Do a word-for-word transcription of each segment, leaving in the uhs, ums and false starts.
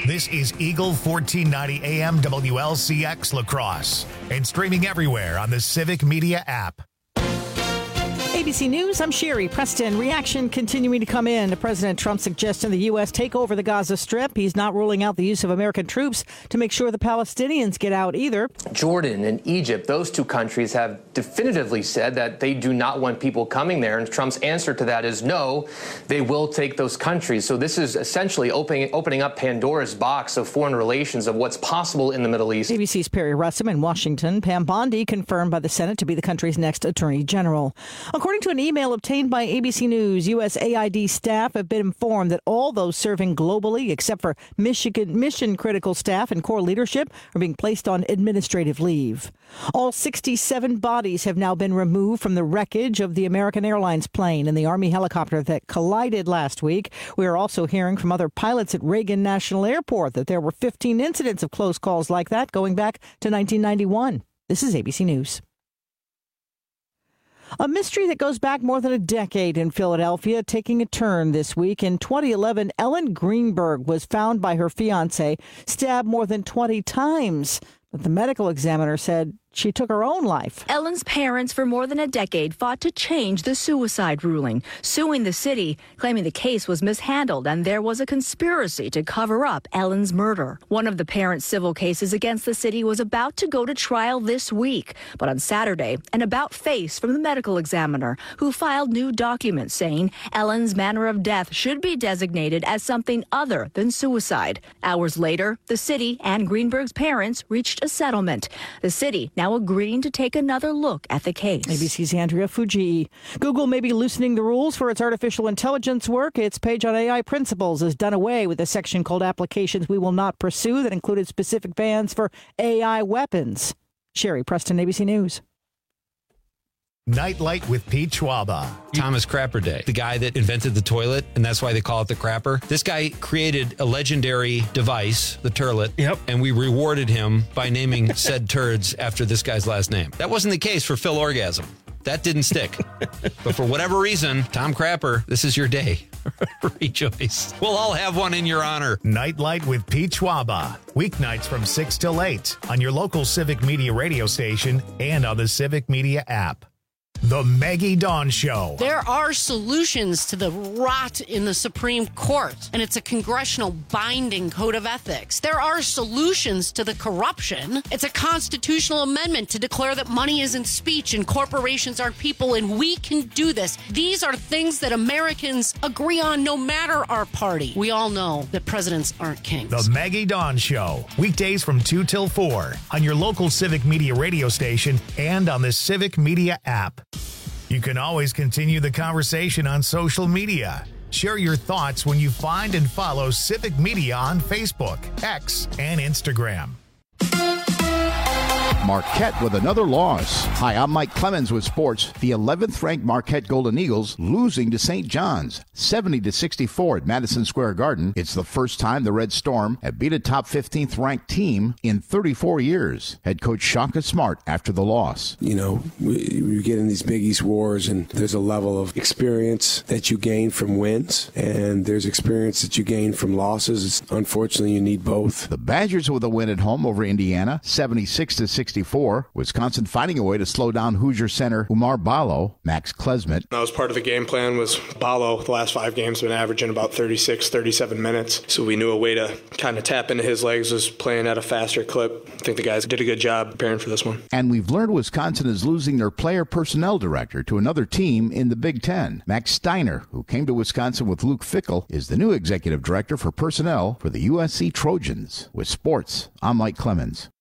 This is Eagle fourteen ninety A M W L C X La Crosse and streaming everywhere on the Civic Media app. A B C News, I'm Sherry Preston. Reaction continuing to come in to President Trump's suggestion the U S take over the Gaza Strip. He's not ruling out the use of American troops to make sure the Palestinians get out either. Jordan and Egypt, those two countries have definitively said that they do not want people coming there. And Trump's answer to that is no, they will take those countries. So this is essentially opening, opening up Pandora's box of foreign relations of what's possible in the Middle East. A B C's Perry Russum in Washington. Pam Bondi confirmed by the Senate to be the country's next attorney general. According to an email obtained by A B C News, U S A I D staff have been informed that all those serving globally, except for Michigan mission-critical staff and core leadership, are being placed on administrative leave. All sixty-seven bodies have now been removed from the wreckage of the American Airlines plane and the Army helicopter that collided last week. We are also hearing from other pilots at Reagan National Airport that there were fifteen incidents of close calls like that going back to nineteen ninety-one. This is A B C News. A mystery that goes back more than a decade in Philadelphia taking a turn this week. In twenty eleven, Ellen Greenberg was found by her fiancé stabbed more than twenty times. But the medical examiner said she took her own life. Ellen's parents for more than a decade fought to change the suicide ruling, suing the city, claiming the case was mishandled and there was a conspiracy to cover up Ellen's murder. One of the parents' civil cases against the city was about to go to trial this week. But on Saturday, an about face from the medical examiner who filed new documents saying Ellen's manner of death should be designated as something other than suicide. Hours later, the city and Greenberg's parents reached a settlement. The city now agreeing to take another look at the case. A B C's Andrea Fujii. Google may be loosening the rules for its artificial intelligence work. Its page on A I principles has done away with a section called Applications We Will Not Pursue that included specific bans for A I weapons. Sherry Preston, A B C News. Nightlight with Pete Schwaba. Thomas Crapper Day, the guy that invented the toilet, and that's why they call it the crapper. This guy created a legendary device, the turlet, yep. and we rewarded him by naming said turds after this guy's last name. That wasn't the case for Phil Orgasm. That didn't stick. But for whatever reason, Tom Crapper, this is your day. Rejoice. We'll all have one in your honor. Nightlight with Pete Schwaba. Weeknights from six till eight on your local Civic Media radio station and on the Civic Media app. The Maggie Dawn Show. There are solutions to the rot in the Supreme Court, and it's a congressional binding code of ethics. There are solutions to the corruption. It's a constitutional amendment to declare that money isn't speech and corporations aren't people, and we can do this. These are things that Americans agree on no matter our party. We all know that presidents aren't kings. The Maggie Dawn Show. Weekdays from two till four on your local Civic Media radio station and on the Civic Media app. You can always continue the conversation on social media. Share your thoughts when you find and follow Civic Media on Facebook, X, and Instagram. Marquette with another loss. Hi, I'm Mike Clemens with sports. The eleventh ranked Marquette Golden Eagles losing to Saint John's, seventy to sixty-four at Madison Square Garden. It's the first time the Red Storm have beat a top fifteenth ranked team in thirty-four years. Head coach Shaka Smart after the loss. You know, we, we get in these Big East wars, and there's a level of experience that you gain from wins, and there's experience that you gain from losses. It's, unfortunately, you need both. The Badgers with a win at home over Indiana, seventy-six to sixty-four. Wisconsin finding a way to slow down Hoosier center Umar Ballo. Max Klesmet. That was part of the game plan. Was Ballo the last five games been averaging about thirty-six, thirty-seven minutes. So we knew a way to kind of tap into his legs was playing at a faster clip. I think the guys did a good job preparing for this one. And we've learned Wisconsin is losing their player personnel director to another team in the Big Ten. Max Steiner, who came to Wisconsin with Luke Fickell, is the new executive director for personnel for the U S C Trojans. With sports, I'm Mike Clemens.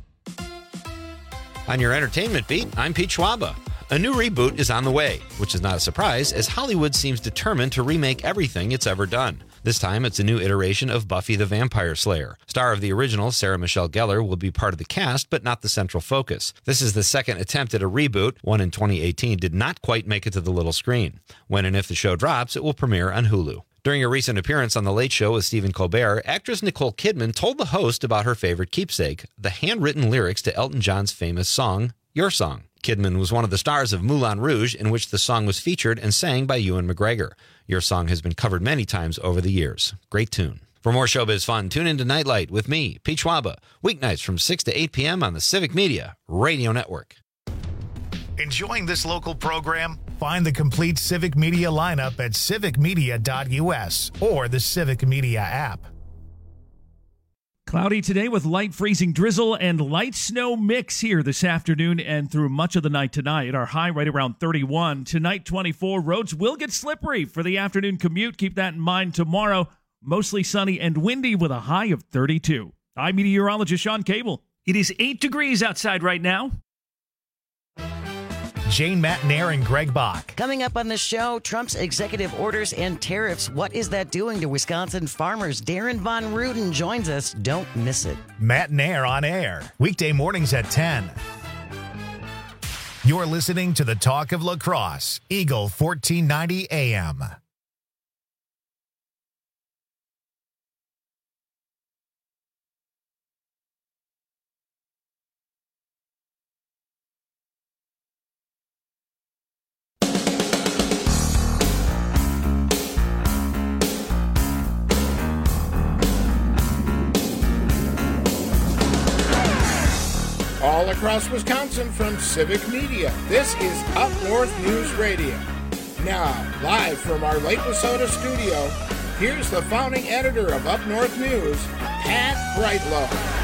On your entertainment beat, I'm Pete Schwaba. A new reboot is on the way, which is not a surprise, as Hollywood seems determined to remake everything it's ever done. This time, it's a new iteration of Buffy the Vampire Slayer. Star of the original, Sarah Michelle Gellar, will be part of the cast, but not the central focus. This is the second attempt at a reboot. One in twenty eighteen did not quite make it to the little screen. When and if the show drops, it will premiere on Hulu. During a recent appearance on The Late Show with Stephen Colbert, actress Nicole Kidman told the host about her favorite keepsake, the handwritten lyrics to Elton John's famous song, Your Song. Kidman was one of the stars of Moulin Rouge, in which the song was featured and sang by Ewan McGregor. Your Song has been covered many times over the years. Great tune. For more showbiz fun, tune into Nightlight with me, Pete Schwaba, weeknights from six to eight p.m. on the Civic Media Radio Network. Enjoying this local program? Find the complete Civic Media lineup at civic media dot u s or the Civic Media app. Cloudy today with light freezing drizzle and light snow mix here this afternoon and through much of the night tonight. Our high right around thirty-one. Tonight, twenty-four. Roads will get slippery for the afternoon commute. Keep that in mind tomorrow. Mostly sunny and windy with a high of thirty-two. I'm meteorologist Sean Cable. It is eight degrees outside right now. Jane Matnair and Greg Bach. Coming up on the show, Trump's executive orders and tariffs. What is that doing to Wisconsin farmers? Darren Von Ruden joins us. Don't miss it. Matnair on air. Weekday mornings at ten. You're listening to the Talk of La Crosse, Eagle fourteen ninety A M. All across Wisconsin from Civic Media, this is Up North News Radio. Now, live from our Lake Wissota studio, here's the founding editor of Up North News, Pat Brightlow.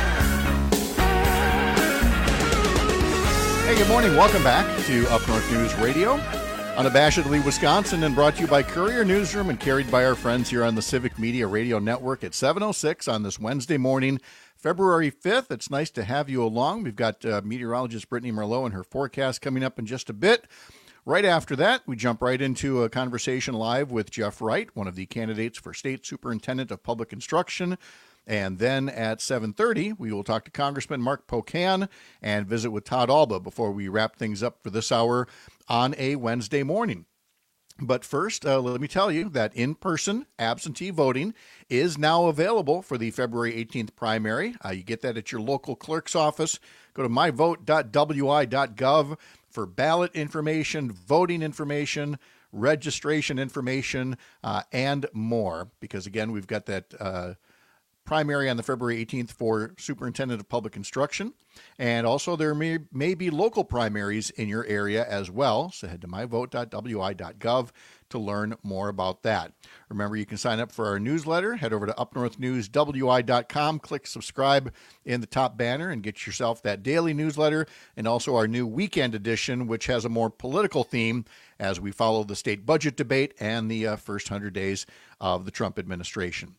Hey, good morning. Welcome back to Up North News Radio. Unabashedly Wisconsin and brought to you by Courier Newsroom and carried by our friends here on the Civic Media Radio Network at seven oh six on this Wednesday morning, February fifth. It's nice to have you along. We've got uh, meteorologist Brittany Merlot and her forecast coming up in just a bit. Right after that, we jump right into a conversation live with Jeff Wright, one of the candidates for State Superintendent of Public Instruction. And then at seven thirty, we will talk to Congressman Mark Pocan and visit with Todd Alba before we wrap things up for this hour on a Wednesday morning. But first, uh, let me tell you that in-person absentee voting is now available for the February eighteenth primary. Uh, you get that at your local clerk's office. Go to my vote dot w i dot gov for ballot information, voting information, registration information, uh, and more. Because, again, we've got that uh, primary on the February eighteenth for Superintendent of Public Instruction. And also there may, may be local primaries in your area as well. So head to my vote dot w i dot gov to learn more about that. Remember, you can sign up for our newsletter. Head over to up north news w i dot com, click subscribe in the top banner and get yourself that daily newsletter and also our new weekend edition, which has a more political theme as we follow the state budget debate and the uh, first one hundred days of the Trump administration.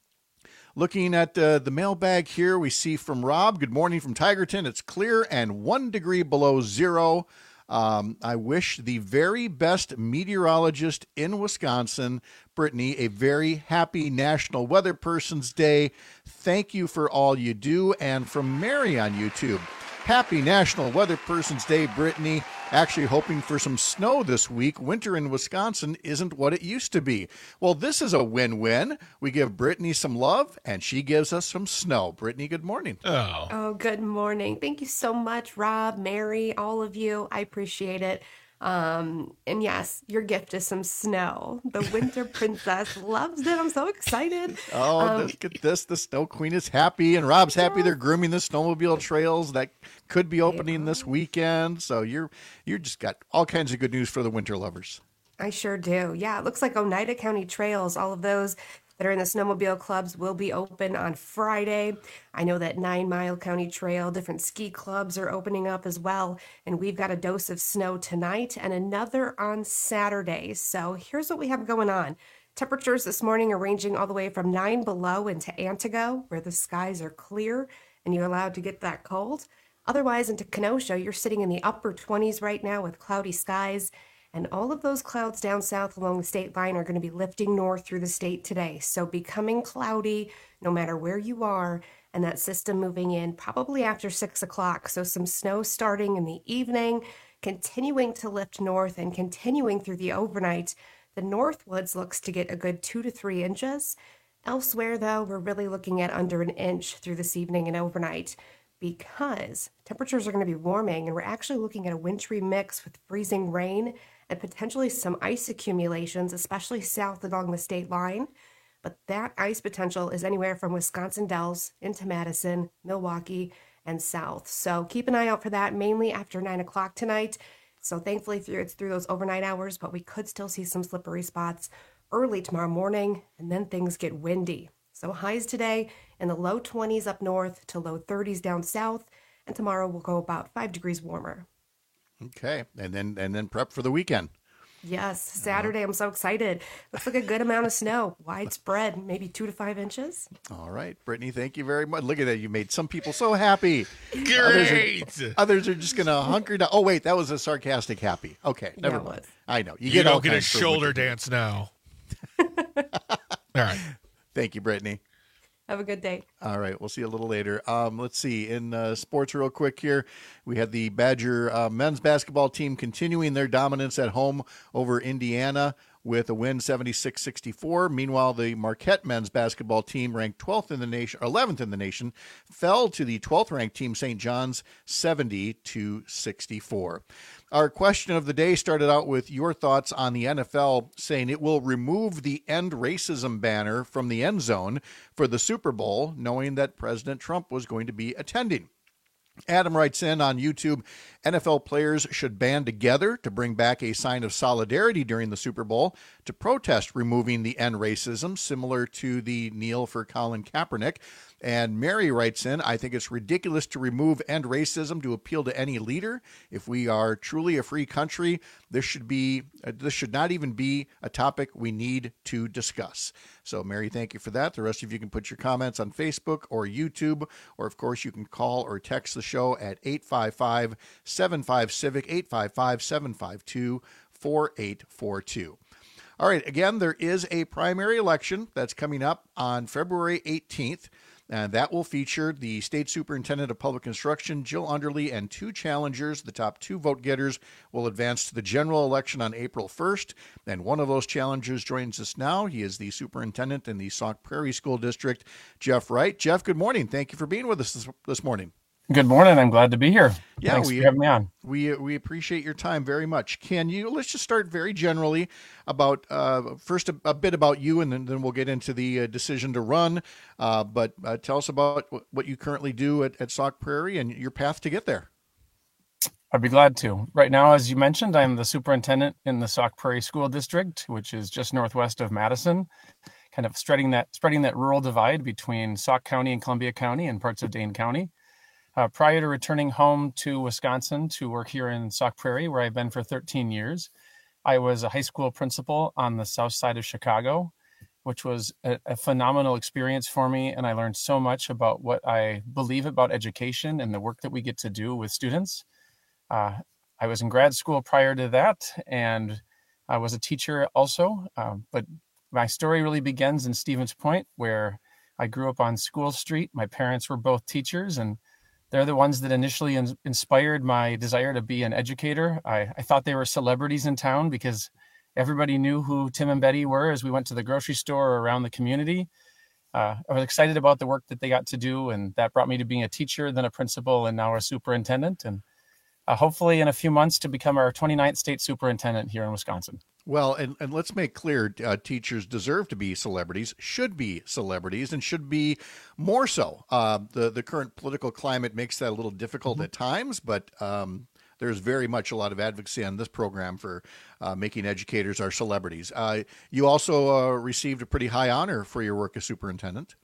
Looking at uh, the mailbag here, we see from Rob, good morning from Tigerton. It's clear and one degree below zero. Um, I wish the very best meteorologist in Wisconsin, Brittany, a very happy National Weather Person's Day. Thank you for all you do. And from Mary on YouTube, happy National Weather Person's Day, Brittany. Actually hoping for some snow this week. Winter in Wisconsin isn't what it used to be. Well, this is a win-win. We give Brittany some love, and she gives us some snow. Brittany, good morning. Oh. Oh, good morning. Thank you so much, Rob, Mary, all of you. I appreciate it. Um, and yes, your gift is some snow. The winter princess loves it. I'm so excited. Oh, um, look at this. The Snow Queen is happy, and Rob's happy. They're grooming the snowmobile trails that could be opening yeah. this weekend. So you're you just got all kinds of good news for the winter lovers. I sure do. Yeah, it looks like Oneida County trails, all of those that are in the snowmobile clubs will be open on Friday. I know that Nine Mile County Trail, different ski clubs are opening up as well. And we've got a dose of snow tonight and another on Saturday. So here's what we have going on. Temperatures this morning are ranging all the way from nine below into Antigo, where the skies are clear and you're allowed to get that cold. Otherwise, into Kenosha, you're sitting in the upper twenties right now with cloudy skies. And all of those clouds down south along the state line are going to be lifting north through the state today. So becoming cloudy no matter where you are, and that system moving in probably after six o'clock. So some snow starting in the evening, continuing to lift north and continuing through the overnight. The Northwoods looks to get a good two to three inches. Elsewhere, though, we're really looking at under an inch through this evening and overnight, because temperatures are going to be warming and we're actually looking at a wintry mix with freezing rain and potentially some ice accumulations, especially south along the state line. but that ice potential is anywhere from Wisconsin Dells into Madison, Milwaukee, and south. So keep an eye out for that, mainly after nine o'clock tonight. So thankfully through it's through those overnight hours, but we could still see some slippery spots early tomorrow morning, and then things get windy. So highs today in the low twenties up north to low thirties down south, and tomorrow will go about five degrees warmer. Okay, and then and then prep for the weekend. Yes, Saturday. I'm so excited. Looks like a good amount of snow, widespread, maybe two to five inches. All right, Brittany, thank you very much. Look at that. You made some people so happy. Great. Others are, others are just going to hunker down. Oh, wait, that was a sarcastic happy. Okay, never Yeah, mind. it was. I know. You, You, get don't all get a kinds for shoulder what you do. dance now. All right. Thank you, Brittany. Have a good day. All right, we'll see you a little later. Um, let's see. In uh, sports real quick here, we had the Badger uh, men's basketball team continuing their dominance at home over Indiana with a win seventy-six sixty-four. Meanwhile, the Marquette men's basketball team, ranked twelfth in the nation, eleventh in the nation, fell to the twelfth ranked team, Saint John's, seventy to sixty-four. Our question of the day started out with your thoughts on the N F L saying it will remove the End Racism banner from the end zone for the Super Bowl, knowing that President Trump was going to be attending. Adam writes in on YouTube, N F L players should band together to bring back a sign of solidarity during the Super Bowl to protest removing the End Racism, similar to the Kneel for Colin Kaepernick. And Mary writes in, I think it's ridiculous to remove End Racism to appeal to any leader. If we are truly a free country, this should be uh, this should not even be a topic we need to discuss. So, Mary, thank you for that. The rest of you can put your comments on Facebook or YouTube, or, of course, you can call or text the show at eight five five, seven five, CIVIC, eight five five, seven five two, four eight four two. All right, again, there is a primary election that's coming up on February eighteenth. And that will feature the State Superintendent of Public Instruction, Jill Underly, and two challengers. The top two vote getters will advance to the general election on April first. And one of those challengers joins us now. He is the superintendent in the Sauk Prairie School District, Jeff Wright. Jeff, good morning. Thank you for being with us this, this morning. Good morning. I'm glad to be here. Yeah, Thanks we, for having me on. We we appreciate your time very much. Can you, let's just start very generally about, uh, first a, a bit about you, and then, then we'll get into the uh, decision to run. Uh, but uh, tell us about what you currently do at, at Sauk Prairie and your path to get there. I'd be glad to. Right now, as you mentioned, I'm the superintendent in the Sauk Prairie School District, which is just northwest of Madison, kind of spreading that, spreading that rural divide between Sauk County and Columbia County and parts of Dane County. Uh, prior to returning home to Wisconsin to work here in Sauk Prairie, where I've been for thirteen years, I was a high school principal on the south side of Chicago, which was a, a phenomenal experience for me. And I learned so much about what I believe about education and the work that we get to do with students. Uh, I was in grad school prior to that, and I was a teacher also. Um, but my story really begins in Stevens Point, where I grew up on School Street. My parents were both teachers, and they're the ones that initially in- inspired my desire to be an educator. I, I thought they were celebrities in town because everybody knew who Tim and Betty were as we went to the grocery store or around the community. Uh, I was excited about the work that they got to do, and that brought me to being a teacher, then a principal, and now a superintendent. And uh, hopefully in a few months to become our twenty-ninth state superintendent here in Wisconsin. Well, and, and let's make clear, uh, teachers deserve to be celebrities, should be celebrities, and should be more so. Uh, the, the current political climate makes that a little difficult mm-hmm. at times, but um, there's very much a lot of advocacy on this program for uh, making educators our celebrities. Uh, you also uh, received a pretty high honor for your work as superintendent.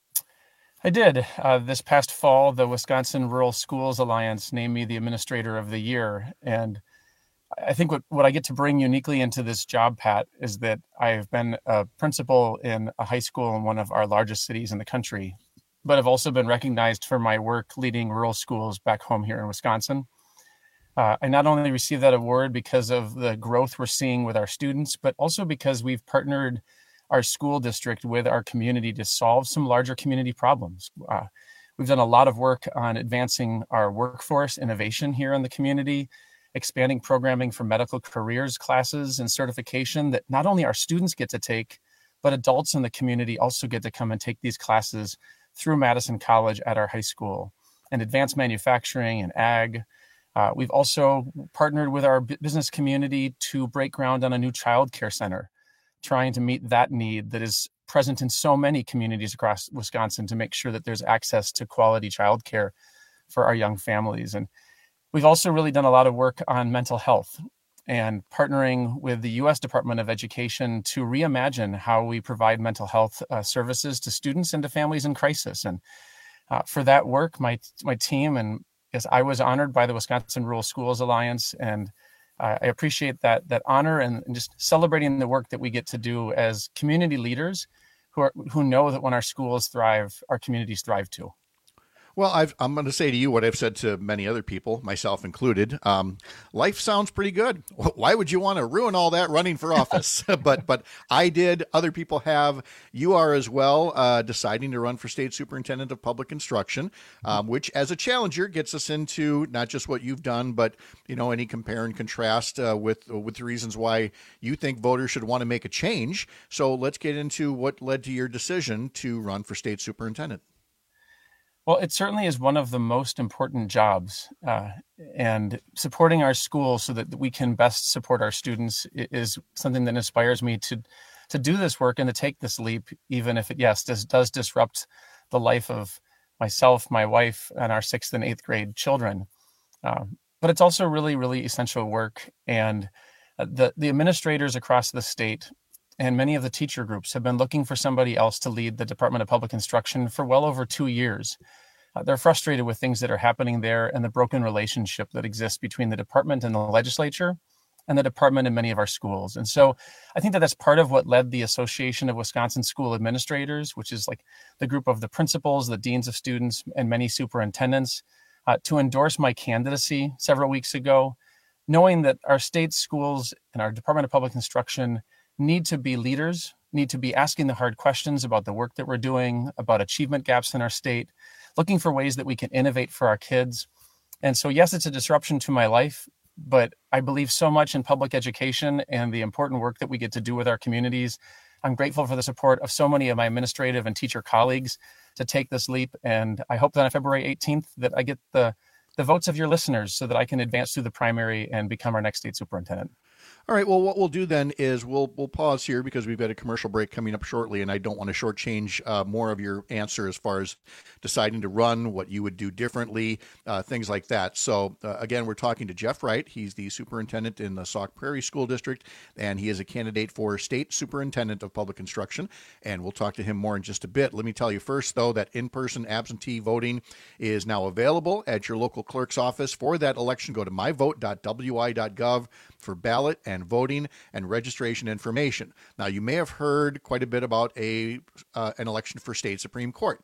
I did. Uh, this past fall, the Wisconsin Rural Schools Alliance named me the Administrator of the Year, and I think what, what I get to bring uniquely into this job, Pat, is that I've been a principal in a high school in one of our largest cities in the country, but I've also been recognized for my work leading rural schools back home here in Wisconsin. Uh, I not only received that award because of the growth we're seeing with our students, but also because we've partnered our school district with our community to solve some larger community problems. Uh, we've done a lot of work on advancing our workforce innovation here in the community, expanding programming for medical careers classes and certification that not only our students get to take, but adults in the community also get to come and take these classes through Madison College at our high school, and advanced manufacturing and ag. Uh, we've also partnered with our business community to break ground on a new child care center, trying to meet that need that is present in so many communities across Wisconsin to make sure that there's access to quality childcare for our young families. And we've also really done a lot of work on mental health and partnering with the U S Department of Education to reimagine how we provide mental health uh, services to students and to families in crisis. And uh, for that work, my my team and yes, I was honored by the Wisconsin Rural Schools Alliance, and uh, I appreciate that that honor and, and just celebrating the work that we get to do as community leaders who are who know that when our schools thrive, our communities thrive too. Well, I've, I'm going to say to you what I've said to many other people, myself included. Um, life sounds pretty good. Why would you want to ruin all that running for office? but but I did. Other people have. You are as well, uh, deciding to run for state superintendent of public instruction, um, which as a challenger gets us into not just what you've done, but you know any compare and contrast uh, with with the reasons why you think voters should want to make a change. So let's get into what led to your decision to run for state superintendent. Well, it certainly is one of the most important jobs, uh, and supporting our schools so that we can best support our students is something that inspires me to to do this work and to take this leap, even if it, yes, does, does disrupt the life of myself, my wife, and our sixth and eighth grade children. Uh, but it's also really, really essential work. And the, the administrators across the state and many of the teacher groups have been looking for somebody else to lead the Department of Public Instruction for well over two years. Uh, they're frustrated with things that are happening there and the broken relationship that exists between the department and the legislature and the department and many of our schools. And so I think that that's part of what led the Association of Wisconsin School Administrators, which is like the group of the principals, the deans of students, and many superintendents, uh, to endorse my candidacy several weeks ago, knowing that our state schools and our Department of Public Instruction need to be leaders, need to be asking the hard questions about the work that we're doing, about achievement gaps in our state, looking for ways that we can innovate for our kids. And so, yes, it's a disruption to my life, but I believe so much in public education and the important work that we get to do with our communities. I'm grateful for the support of so many of my administrative and teacher colleagues to take this leap. And I hope that on February eighteenth that I get the, the votes of your listeners so that I can advance through the primary and become our next state superintendent. All right. Well, what we'll do then is we'll we'll pause here because we've got a commercial break coming up shortly, and I don't want to shortchange uh, more of your answer as far as deciding to run, what you would do differently, uh, things like that. So uh, again, we're talking to Jeff Wright. He's the superintendent in the Sauk Prairie School District, and he is a candidate for state superintendent of public instruction. And we'll talk to him more in just a bit. Let me tell you first, though, that in-person absentee voting is now available at your local clerk's office. For that election, go to my vote dot w i dot gov for ballot and voting and registration information. Now, you may have heard quite a bit about a uh, an election for state Supreme Court.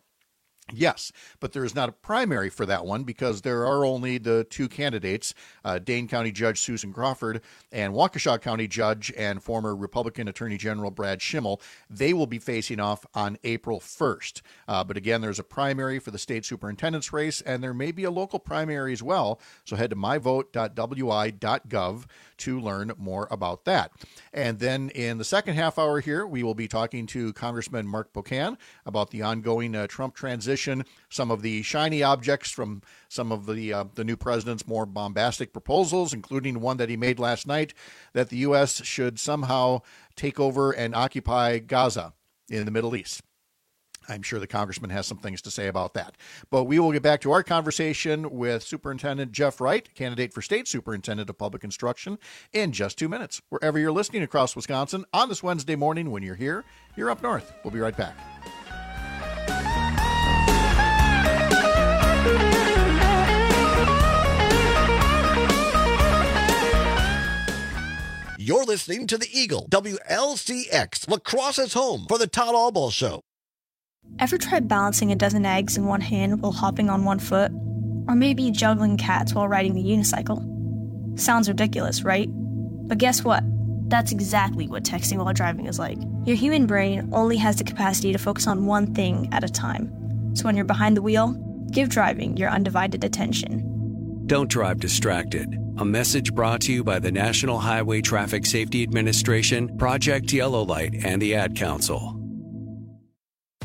Yes, but there is not a primary for that one because there are only the two candidates, uh, Dane County Judge Susan Crawford and Waukesha County Judge and former Republican Attorney General Brad Schimmel. They will be facing off on April first. Uh, but again, there's a primary for the state superintendent's race, and there may be a local primary as well. So head to my vote dot w i dot gov to learn more about that. And then in the second half hour here, we will be talking to Congressman Mark Pocan about the ongoing uh, Trump transition, some of the shiny objects from some of the uh, the new president's more bombastic proposals, including one that he made last night that the U S should somehow take over and occupy Gaza in the Middle East. I'm sure the congressman has some things to say about that. But we will get back to our conversation with Superintendent Jeff Wright, candidate for state superintendent of public instruction, in just two minutes. Wherever you're listening across Wisconsin on this Wednesday morning, when you're here, you're up north. We'll be right back. You're listening to the Eagle, W L C X, La Crosse's home for the Todd Albaugh Show. Ever tried balancing a dozen eggs in one hand while hopping on one foot? Or maybe juggling cats while riding the unicycle? Sounds ridiculous, right? But guess what? That's exactly what texting while driving is like. Your human brain only has the capacity to focus on one thing at a time. So when you're behind the wheel, give driving your undivided attention. Don't drive distracted. A message brought to you by the National Highway Traffic Safety Administration, Project Yellow Light, and the Ad Council.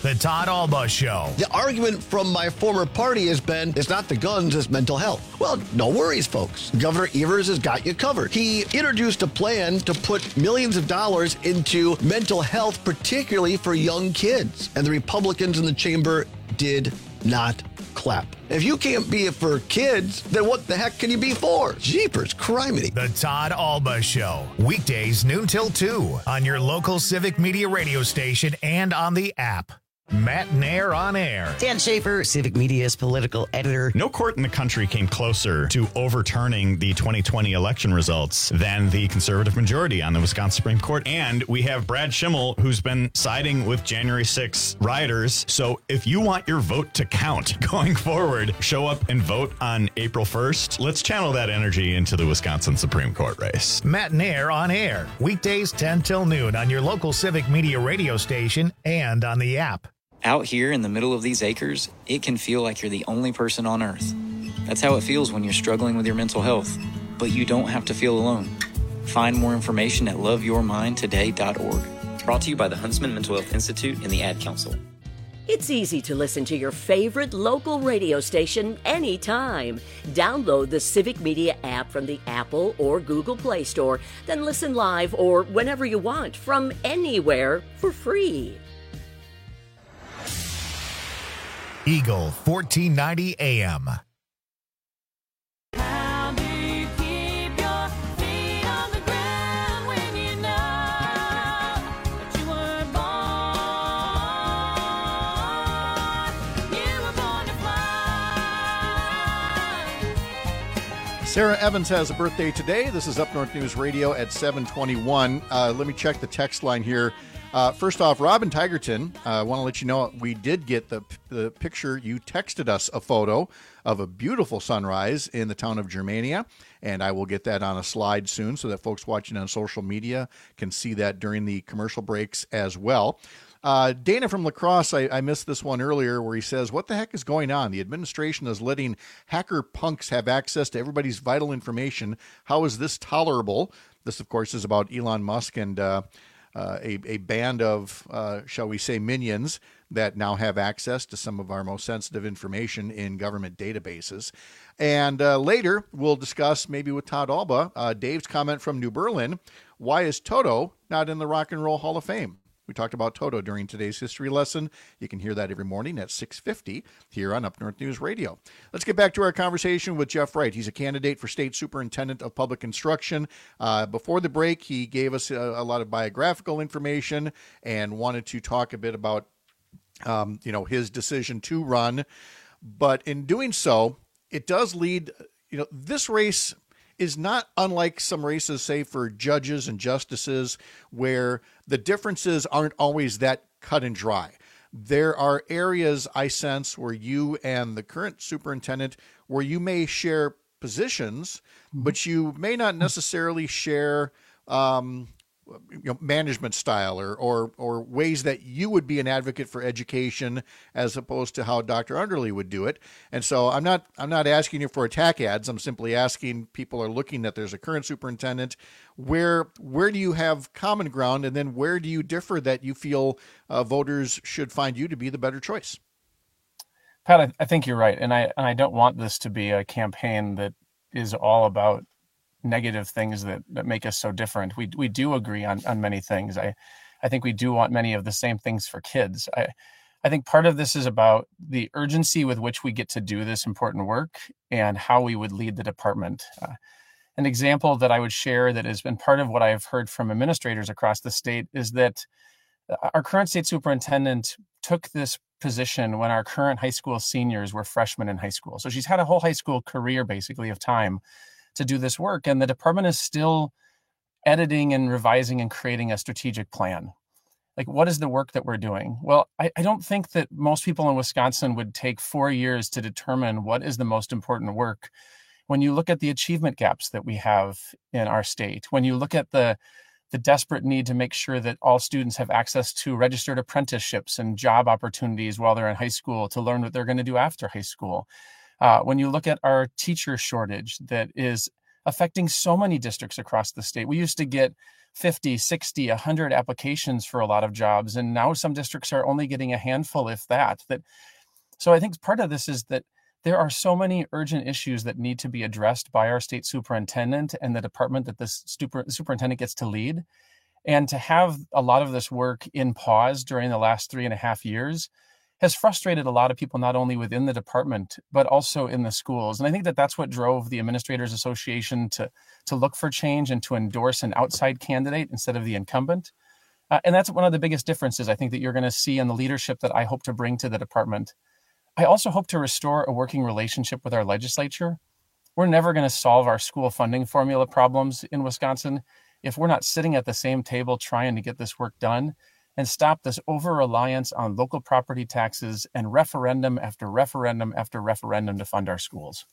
The Todd Alba Show. The argument from my former party has been, it's not the guns, it's mental health. Well, no worries, folks. Governor Evers has got you covered. He introduced a plan to put millions of dollars into mental health, particularly for young kids. And the Republicans in the chamber did not clap. If you can't be it for kids, then what the heck can you be for? Jeepers, criminy. The Todd Alba Show. Weekdays noon till two on your local Civic Media radio station and on the app. Matt Nair on air. Dan Schaefer, Civic Media's political editor. No court in the country came closer to overturning the twenty twenty election results than the conservative majority on the Wisconsin Supreme Court. And we have Brad Schimmel, who's been siding with January sixth rioters. So if you want your vote to count going forward, show up and vote on April first. Let's channel that energy into the Wisconsin Supreme Court race. Matt Nair on air. Weekdays ten till noon on your local Civic Media radio station and on the app. Out here in the middle of these acres, it can feel like you're the only person on earth. That's how it feels when you're struggling with your mental health. But you don't have to feel alone. Find more information at love your mind today dot org. Brought to you by the Huntsman Mental Health Institute and the Ad Council. It's easy to listen to your favorite local radio station anytime. Download the Civic Media app from the Apple or Google Play Store, then listen live or whenever you want from anywhere for free. Eagle fourteen ninety A M. Sarah Evans has a birthday today. This is Up North News Radio at seven twenty-one. Uh, let me check the text line here. Uh, first off, Robin Tigerton, I uh, want to let you know we did get the the picture. You texted us a photo of a beautiful sunrise in the town of Germania, and I will get that on a slide soon so that folks watching on social media can see that during the commercial breaks as well. Uh, Dana from La Crosse, I, I missed this one earlier where he says, what the heck is going on? The administration is letting hacker punks have access to everybody's vital information. How is this tolerable? This, of course, is about Elon Musk and uh, uh, a, a band of, uh, shall we say, minions that now have access to some of our most sensitive information in government databases. And uh, later, we'll discuss, maybe with Todd Alba, uh, Dave's comment from New Berlin, why is Toto not in the Rock and Roll Hall of Fame? We talked about Toto during today's history lesson. You can hear that every morning at six fifty here on Up North News Radio. Let's get back to our conversation with Jeff Wright. He's a candidate for State Superintendent of Public Instruction. Uh, before the break, he gave us a, a lot of biographical information and wanted to talk a bit about um, you know, his decision to run. But in doing so, it does lead, you know, this race is not unlike some races, say, for judges and justices, where the differences aren't always that cut and dry. There are areas, I sense, where you and the current superintendent, where you may share positions, mm-hmm. but you may not necessarily share um, you know, management style or, or or ways that you would be an advocate for education as opposed to how Doctor Underly would do it. And so I'm not I'm not asking you for attack ads. I'm simply asking, people are looking that there's a current superintendent. Where where do you have common ground, and then where do you differ that you feel uh, voters should find you to be the better choice? Pat, I, I think you're right. And I, and I don't want this to be a campaign that is all about negative things that, that make us so different. We we do agree on, on many things. I, I think we do want many of the same things for kids. I, I think part of this is about the urgency with which we get to do this important work and how we would lead the department. Uh, an example that I would share that has been part of what I've heard from administrators across the state is that our current state superintendent took this position when our current high school seniors were freshmen in high school. So she's had a whole high school career, basically, of time to do this work. And the department is still editing and revising and creating a strategic plan. Like, what is the work that we're doing? Well, I, I don't think that most people in Wisconsin would take four years to determine what is the most important work. When you look at the achievement gaps that we have in our state, when you look at the the desperate need to make sure that all students have access to registered apprenticeships and job opportunities while they're in high school to learn what they're going to do after high school. Uh, when you look at our teacher shortage that is affecting so many districts across the state. We used to get fifty, sixty, one hundred applications for a lot of jobs, and now some districts are only getting a handful, if that. That so I think part of this is that there are so many urgent issues that need to be addressed by our state superintendent and the department that this super, superintendent gets to lead. And to have a lot of this work in pause during the last three and a half years has frustrated a lot of people, not only within the department, but also in the schools. And I think that that's what drove the Administrators Association to, to look for change and to endorse an outside candidate instead of the incumbent. Uh, and that's one of the biggest differences I think that you're going to see in the leadership that I hope to bring to the department. I also hope to restore a working relationship with our legislature. We're never going to solve our school funding formula problems in Wisconsin if we're not sitting at the same table trying to get this work done and stop this over-reliance on local property taxes and referendum after referendum after referendum to fund our schools.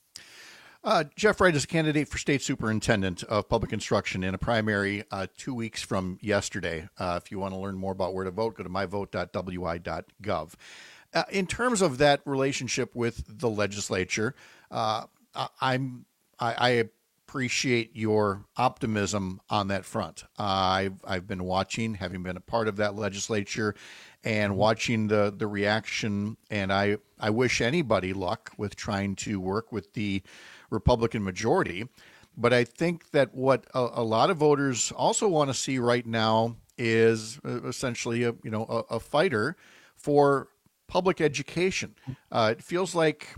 Uh, Jeff Wright is a candidate for state superintendent of public instruction in a primary uh, two weeks from yesterday. Uh, if you want to learn more about where to vote, go to my vote dot w i dot gov. Uh, in terms of that relationship with the legislature, uh, I'm I, I appreciate your optimism on that front. Uh, I've I've been watching, having been a part of that legislature, and watching the the reaction. And I I wish anybody luck with trying to work with the Republican majority. But I think that what a, a lot of voters also want to see right now is essentially a you know a, a fighter for public education. Uh, it feels like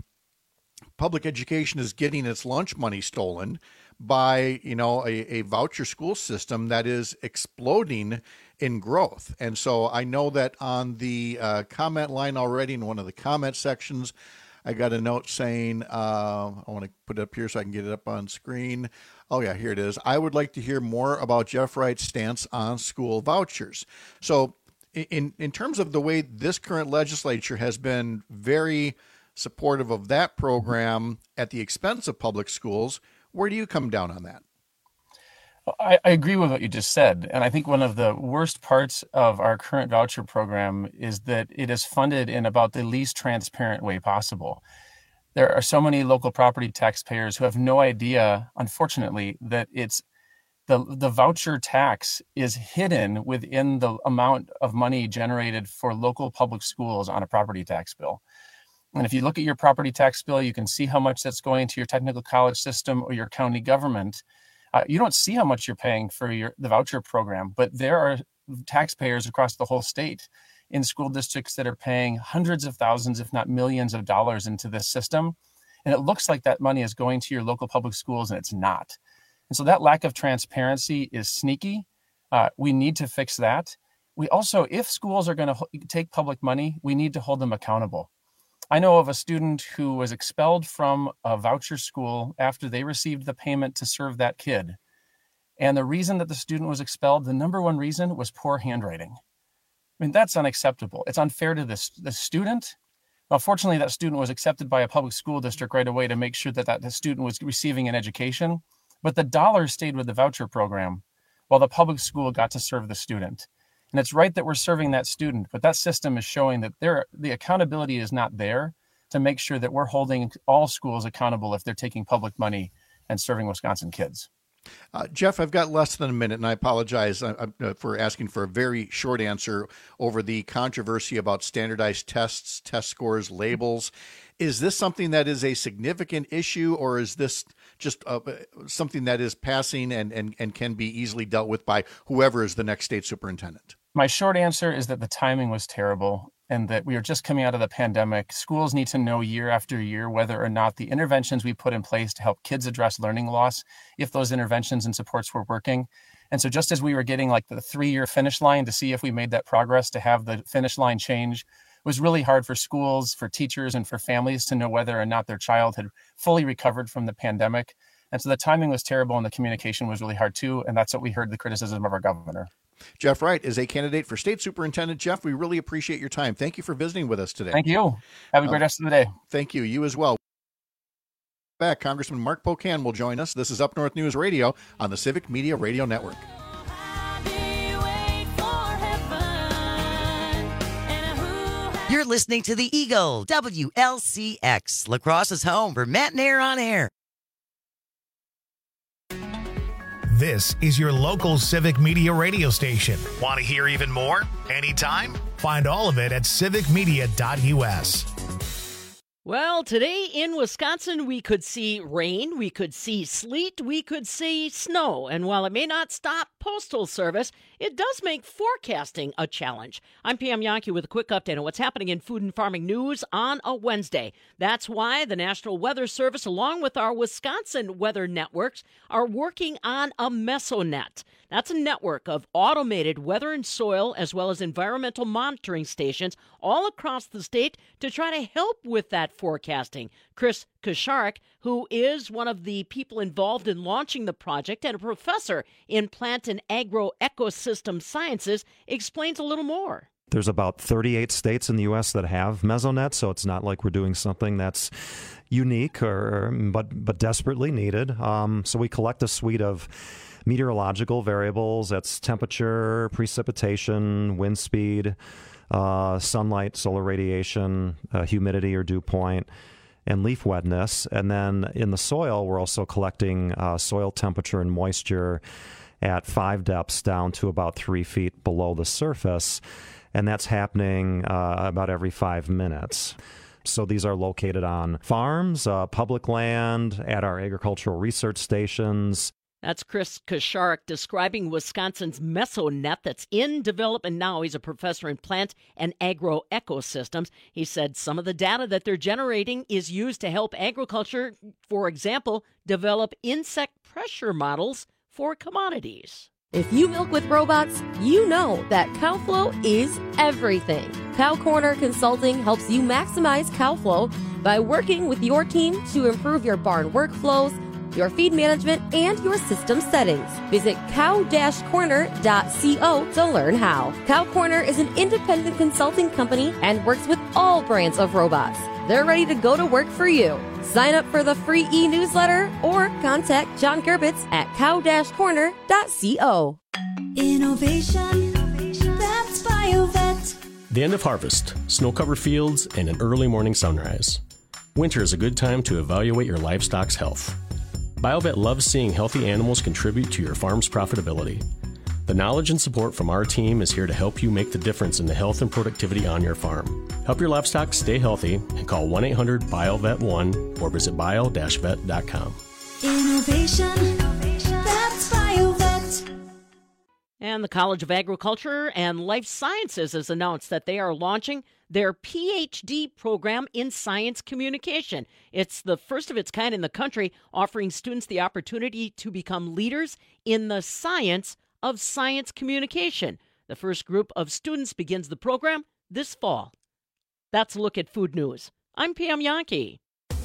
public education is getting its lunch money stolen by, you know, a, a voucher school system that is exploding in growth. And so I know that on the uh, comment line already in one of the comment sections, I got a note saying, uh, I want to put it up here so I can get it up on screen. Oh, yeah, here it is. I would like to hear more about Jeff Wright's stance on school vouchers. So In in terms of the way this current legislature has been very supportive of that program at the expense of public schools, where do you come down on that? I, I agree with what you just said. And I think one of the worst parts of our current voucher program is that it is funded in about the least transparent way possible. There are so many local property taxpayers who have no idea, unfortunately, that it's The, the voucher tax is hidden within the amount of money generated for local public schools on a property tax bill. And if you look at your property tax bill, you can see how much that's going to your technical college system or your county government. Uh, you don't see how much you're paying for your the voucher program, but there are taxpayers across the whole state in school districts that are paying hundreds of thousands, if not millions of dollars into this system. And it looks like that money is going to your local public schools, and it's not. And so that lack of transparency is sneaky. Uh, we need to fix that. We also, if schools are going to ho- take public money, we need to hold them accountable. I know of a student who was expelled from a voucher school after they received the payment to serve that kid. And the reason that the student was expelled, the number one reason, was poor handwriting. I mean, that's unacceptable. It's unfair to this the student. Well, fortunately, that student was accepted by a public school district right away to make sure that that the student was receiving an education. But the dollar stayed with the voucher program while the public school got to serve the student. And it's right that we're serving that student, but that system is showing that there, the accountability is not there to make sure that we're holding all schools accountable if they're taking public money and serving Wisconsin kids. Uh, Jeff, I've got less than a minute, and I apologize uh, uh, for asking for a very short answer over the controversy about standardized tests, test scores, labels. Is this something that is a significant issue, or is this just uh, something that is passing and, and, and can be easily dealt with by whoever is the next state superintendent? My short answer is that the timing was terrible and that we are just coming out of the pandemic. Schools need to know year after year whether or not the interventions we put in place to help kids address learning loss, if those interventions and supports were working. And so just as we were getting like the three-year finish line to see if we made that progress, to have the finish line change, it was really hard for schools, for teachers, and for families to know whether or not their child had fully recovered from the pandemic. And so the timing was terrible and the communication was really hard too. And that's what we heard the criticism of our governor. Jeff Wright is a candidate for state superintendent. Jeff, we really appreciate your time. Thank you for visiting with us today. Thank you. Have a great uh, rest of the day. Thank you. You as well. Back, Congressman Mark Pocan will join us. This is Up North News Radio on the Civic Media Radio Network. You're listening to the Eagle, W L C X, La Crosse's home for Matt and Air on Air. This is your local Civic Media radio station. Want to hear even more? Anytime? Find all of it at civic media dot u s. Well, today in Wisconsin, we could see rain, we could see sleet, we could see snow. And while it may not stop postal service, it does make forecasting a challenge. I'm Pam Yankee with a quick update on what's happening in food and farming news on a Wednesday. That's why the National Weather Service, along with our Wisconsin weather networks, are working on a Mesonet. That's a network of automated weather and soil as well as environmental monitoring stations all across the state to try to help with that forecasting. Chris Kusharik, who is one of the people involved in launching the project and a professor in plant and agro-ecosystem sciences, explains a little more. There's about thirty-eight states in the U S that have Mesonet, so it's not like we're doing something that's unique or but but desperately needed. Um, so we collect a suite of meteorological variables. That's temperature, precipitation, wind speed, uh, sunlight, solar radiation, uh, humidity or dew point, and leaf wetness. And then in the soil, we're also collecting uh, soil temperature and moisture at five depths down to about three feet below the surface. And that's happening uh, about every five minutes. So these are located on farms, uh, public land, at our agricultural research stations. That's Chris Kusharik describing Wisconsin's Mesonet that's in development now. He's a professor in plant and agro-ecosystems. He said some of the data that they're generating is used to help agriculture, for example, develop insect pressure models for commodities. If you milk with robots, you know that cow flow is everything. Cow Corner Consulting helps you maximize cow flow by working with your team to improve your barn workflows, your feed management, and your system settings. Visit cow dash corner dot co to learn how. Cow Corner is an independent consulting company and works with all brands of robots. They're ready to go to work for you. Sign up for the free e-newsletter or contact John Gerbitz at cow dash corner dot co. Innovation, that's BioVet. The end of harvest, snow-covered fields, and an early morning sunrise. Winter is a good time to evaluate your livestock's health. BioVet loves seeing healthy animals contribute to your farm's profitability. The knowledge and support from our team is here to help you make the difference in the health and productivity on your farm. Help your livestock stay healthy and call one eight hundred bio vet one or visit bio dash vet dot com. Innovation, that's BioVet. And the College of Agriculture and Life Sciences has announced that they are launching their P H D program in science communication. It's the first of its kind in the country, offering students the opportunity to become leaders in the science of science communication. The first group of students begins the program this fall. That's a look at food news. I'm Pam Yankee.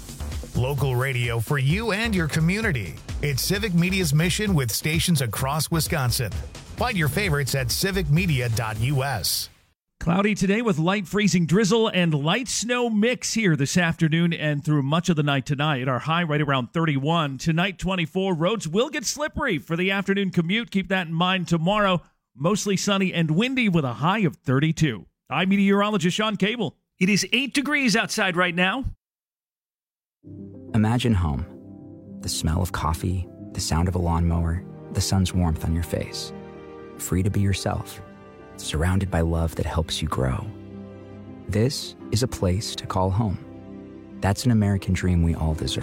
Local radio for you and your community. It's Civic Media's mission with stations across Wisconsin. Find your favorites at civic media dot u s. Cloudy today with light freezing drizzle and light snow mix here this afternoon and through much of the night tonight. Our high right around thirty-one. Tonight, twenty-four. Roads will get slippery for the afternoon commute. Keep that in mind tomorrow. Mostly sunny and windy with a high of thirty-two. I'm meteorologist Sean Cable. It is eight degrees outside right now. Imagine home. The smell of coffee, the sound of a lawnmower, the sun's warmth on your face. Free to be yourself. Surrounded by love that helps you grow. This is a place to call home. That's an American dream we all deserve.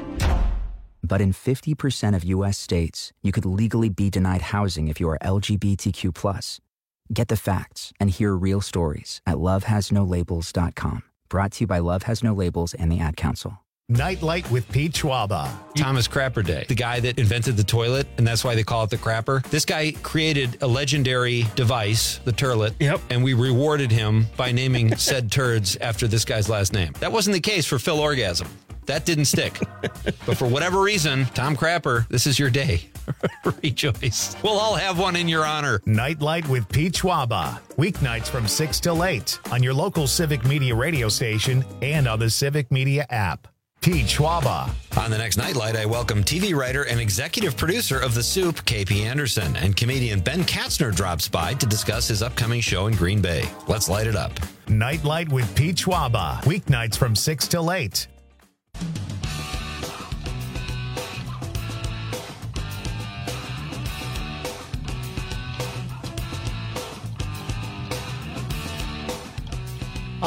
But in fifty percent of U S states, you could legally be denied housing if you are L G B T Q plus. Get the facts and hear real stories at love has no labels dot com. Brought to you by Love Has No Labels and the Ad Council. Nightlight with Pete Schwaba. Thomas Crapper Day, the guy that invented the toilet, and that's why they call it the crapper. This guy created a legendary device, the turlet, yep. and we rewarded him by naming said turds after this guy's last name. That wasn't the case for Phil Orgasm. That didn't stick. But for whatever reason, Tom Crapper, this is your day. Rejoice. We'll all have one in your honor. Nightlight with Pete Schwaba. Weeknights from six till eight on your local Civic Media radio station and on the Civic Media app. Pete Schwaba. On the next Nightlight, I welcome T V writer and executive producer of The Soup, K P Anderson, and comedian Ben Katzner drops by to discuss his upcoming show in Green Bay. Let's light it up. Nightlight with Pete Schwaba. Weeknights from six till eight.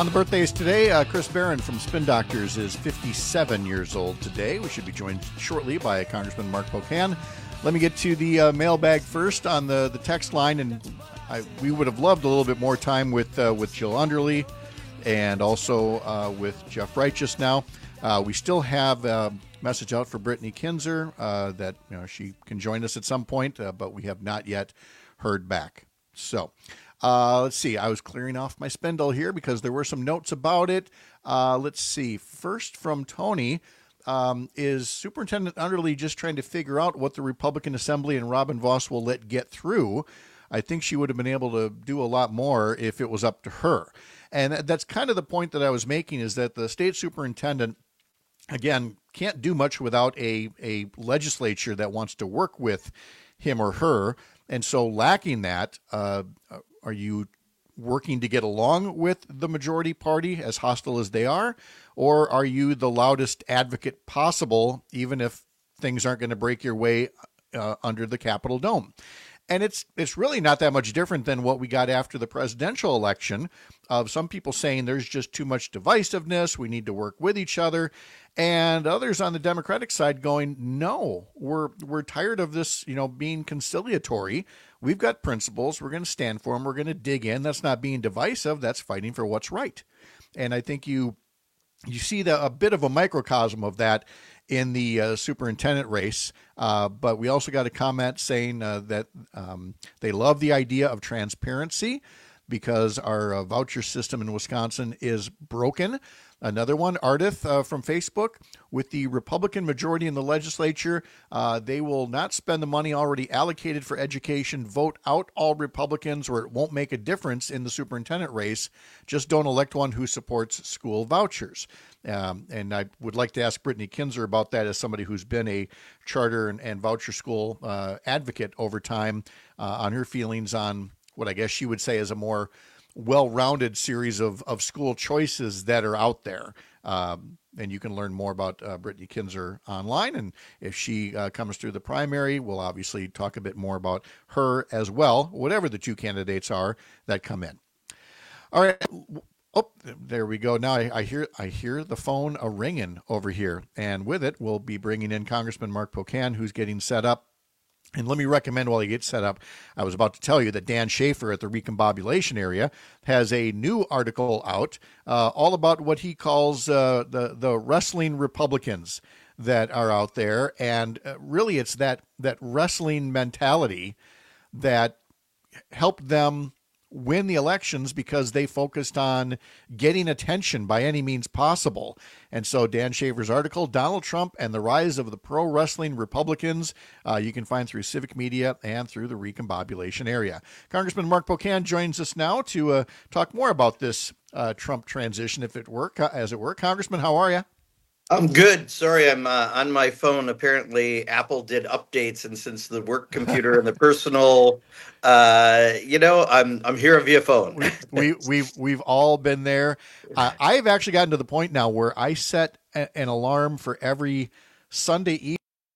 On the birthdays today, uh, Chris Barron from Spin Doctors is fifty-seven years old today. We should be joined shortly by Congressman Mark Pocan. Let me get to the uh, mailbag first on the, the text line, and I, we would have loved a little bit more time with uh, with Jill Underly and also uh, with Jeff Wright just now. Uh, we still have a message out for Brittany Kinzer uh, that you know she can join us at some point, uh, but we have not yet heard back. So uh, let's see. I was clearing off my spindle here because there were some notes about it. Uh, let's see. First from Tony. Um, is Superintendent Underly just trying to figure out what the Republican Assembly and Robin Vos will let get through? I think she would have been able to do a lot more if it was up to her. And that's kind of the point that I was making, is that the state superintendent, again, can't do much without a, a legislature that wants to work with him or her. And so lacking that, uh, are you working to get along with the majority party, as hostile as they are? Or are you the loudest advocate possible, even if things aren't going to break your way uh, under the Capitol dome? And it's it's really not that much different than what we got after the presidential election, of some people saying there's just too much divisiveness, we need to work with each other, and others on the Democratic side going, no, we're we're tired of this, you know, being conciliatory. We've got principles, we're going to stand for them, we're going to dig in. That's not being divisive, that's fighting for what's right. And I think you you see the, a bit of a microcosm of that in the uh, superintendent race. Uh, but we also got a comment saying uh, that um, they love the idea of transparency because our uh, voucher system in Wisconsin is broken. Another one, Ardith uh, from Facebook, with the Republican majority in the legislature, uh, they will not spend the money already allocated for education, vote out all Republicans, or it won't make a difference in the superintendent race. Just don't elect one who supports school vouchers. Um, and I would like to ask Brittany Kinzer about that, as somebody who's been a charter and, and voucher school uh, advocate over time, uh, on her feelings on what I guess she would say is a more well-rounded series of, of school choices that are out there. Um, and you can learn more about uh, Brittany Kinzer online. And if she uh, comes through the primary, we'll obviously talk a bit more about her as well, whatever the two candidates are that come in. All right. Oh, there we go. Now I, I hear I hear the phone a ringing over here. And with it, we'll be bringing in Congressman Mark Pocan, who's getting set up. And let me recommend, while he gets set up, I was about to tell you that Dan Schaefer at the Recombobulation area has a new article out uh, all about what he calls uh, the, the wrestling Republicans that are out there. And uh, really it's that, that wrestling mentality that helped them win the elections, because they focused on getting attention by any means possible. And so Dan Schaefer's article, Donald Trump and the Rise of the Pro Wrestling Republicans, uh, you can find through Civic Media and through the Recombobulation area. Congressman Mark Pocan joins us now to uh, talk more about this uh, Trump transition, if it were, as it were. Congressman, how are you? I'm good. Sorry, I'm uh, on my phone. Apparently, Apple did updates, and since the work computer and the personal, uh, you know, I'm I'm here via phone. we, we we've we've all been there. Uh, I've actually gotten to the point now where I set a, an alarm for every Sunday evening,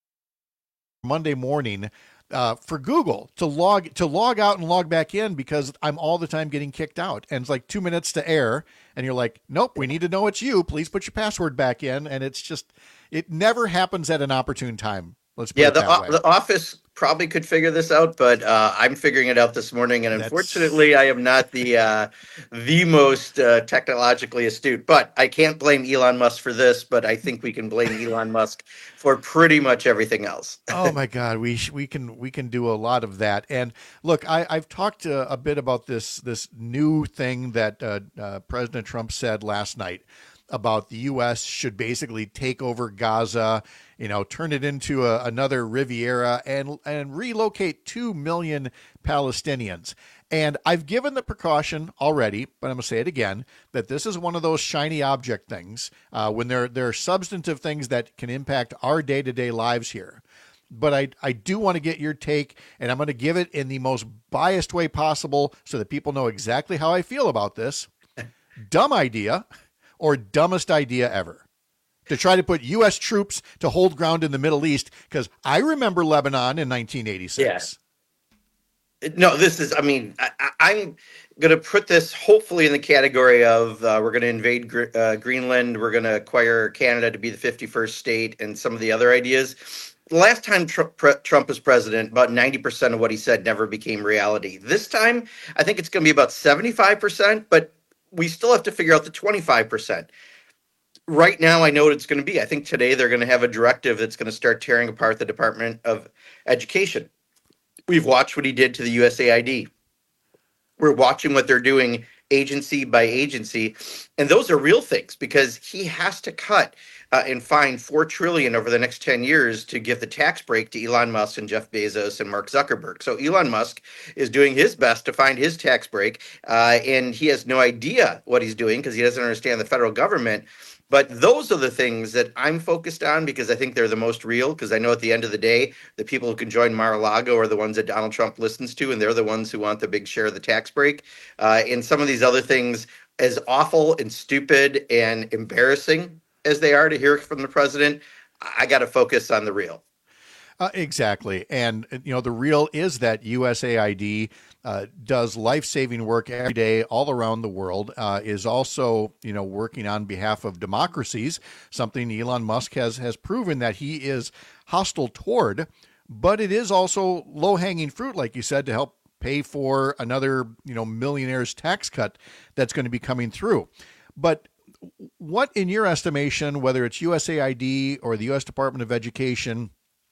Monday morning, uh, for Google to log to log out and log back in, because I'm all the time getting kicked out, and it's like two minutes to air. And you're like, nope, we need to know it's you. Please put your password back in. And it's just, it never happens at an opportune time. Let's put yeah, it the, that way. the office probably could figure this out, but uh, I'm figuring it out this morning. And That's... unfortunately, I am not the uh, the most uh, technologically astute. But I can't blame Elon Musk for this. But I think we can blame Elon Musk for pretty much everything else. Oh my God, we we can we can do a lot of that. And look, I, I've talked uh, a bit about this this new thing that uh, uh, President Trump said last night about the U S should basically take over Gaza, you know, turn it into a, another Riviera, and and relocate two million Palestinians. And I've given the precaution already, but I'm going to say it again, that this is one of those shiny object things uh, when there, there are substantive things that can impact our day-to-day lives here. But I, I do want to get your take, and I'm going to give it in the most biased way possible so that people know exactly how I feel about this. Dumb idea, or dumbest idea ever, to try to put U S troops to hold ground in the Middle East, because I remember Lebanon in nineteen eighty-six. Yeah. No, this is, I mean, I, I'm, going to put this hopefully in the category of uh, we're going to invade Gr- uh, Greenland, we're going to acquire Canada to be the fifty-first state, and some of the other ideas. The last time Trump, pre- Trump was president, about ninety percent of what he said never became reality. This time, I think it's going to be about seventy-five percent, but we still have to figure out the twenty-five percent. Right now, I know what it's going to be. I think today they're going to have a directive that's going to start tearing apart the Department of Education. We've watched what he did to the U S A I D. We're watching what they're doing agency by agency. And those are real things because he has to cut uh, and find four trillion dollars over the next ten years to give the tax break to Elon Musk and Jeff Bezos and Mark Zuckerberg. So Elon Musk is doing his best to find his tax break. Uh, and he has no idea what he's doing because he doesn't understand the federal government. But those are the things that I'm focused on because I think they're the most real, because I know at the end of the day, the people who can join Mar-a-Lago are the ones that Donald Trump listens to, and they're the ones who want the big share of the tax break. Uh, and some of these other things, as awful and stupid and embarrassing as they are to hear from the president, I got to focus on the real. Uh, exactly. And, you know, the real is that U S A I D uh, does life-saving work every day all around the world, uh, is also, you know, working on behalf of democracies, something Elon Musk has, has proven that he is hostile toward. But it is also low-hanging fruit, like you said, to help pay for another, you know, millionaire's tax cut that's going to be coming through. But what, in your estimation, whether it's U S A I D or the U S Department of Education,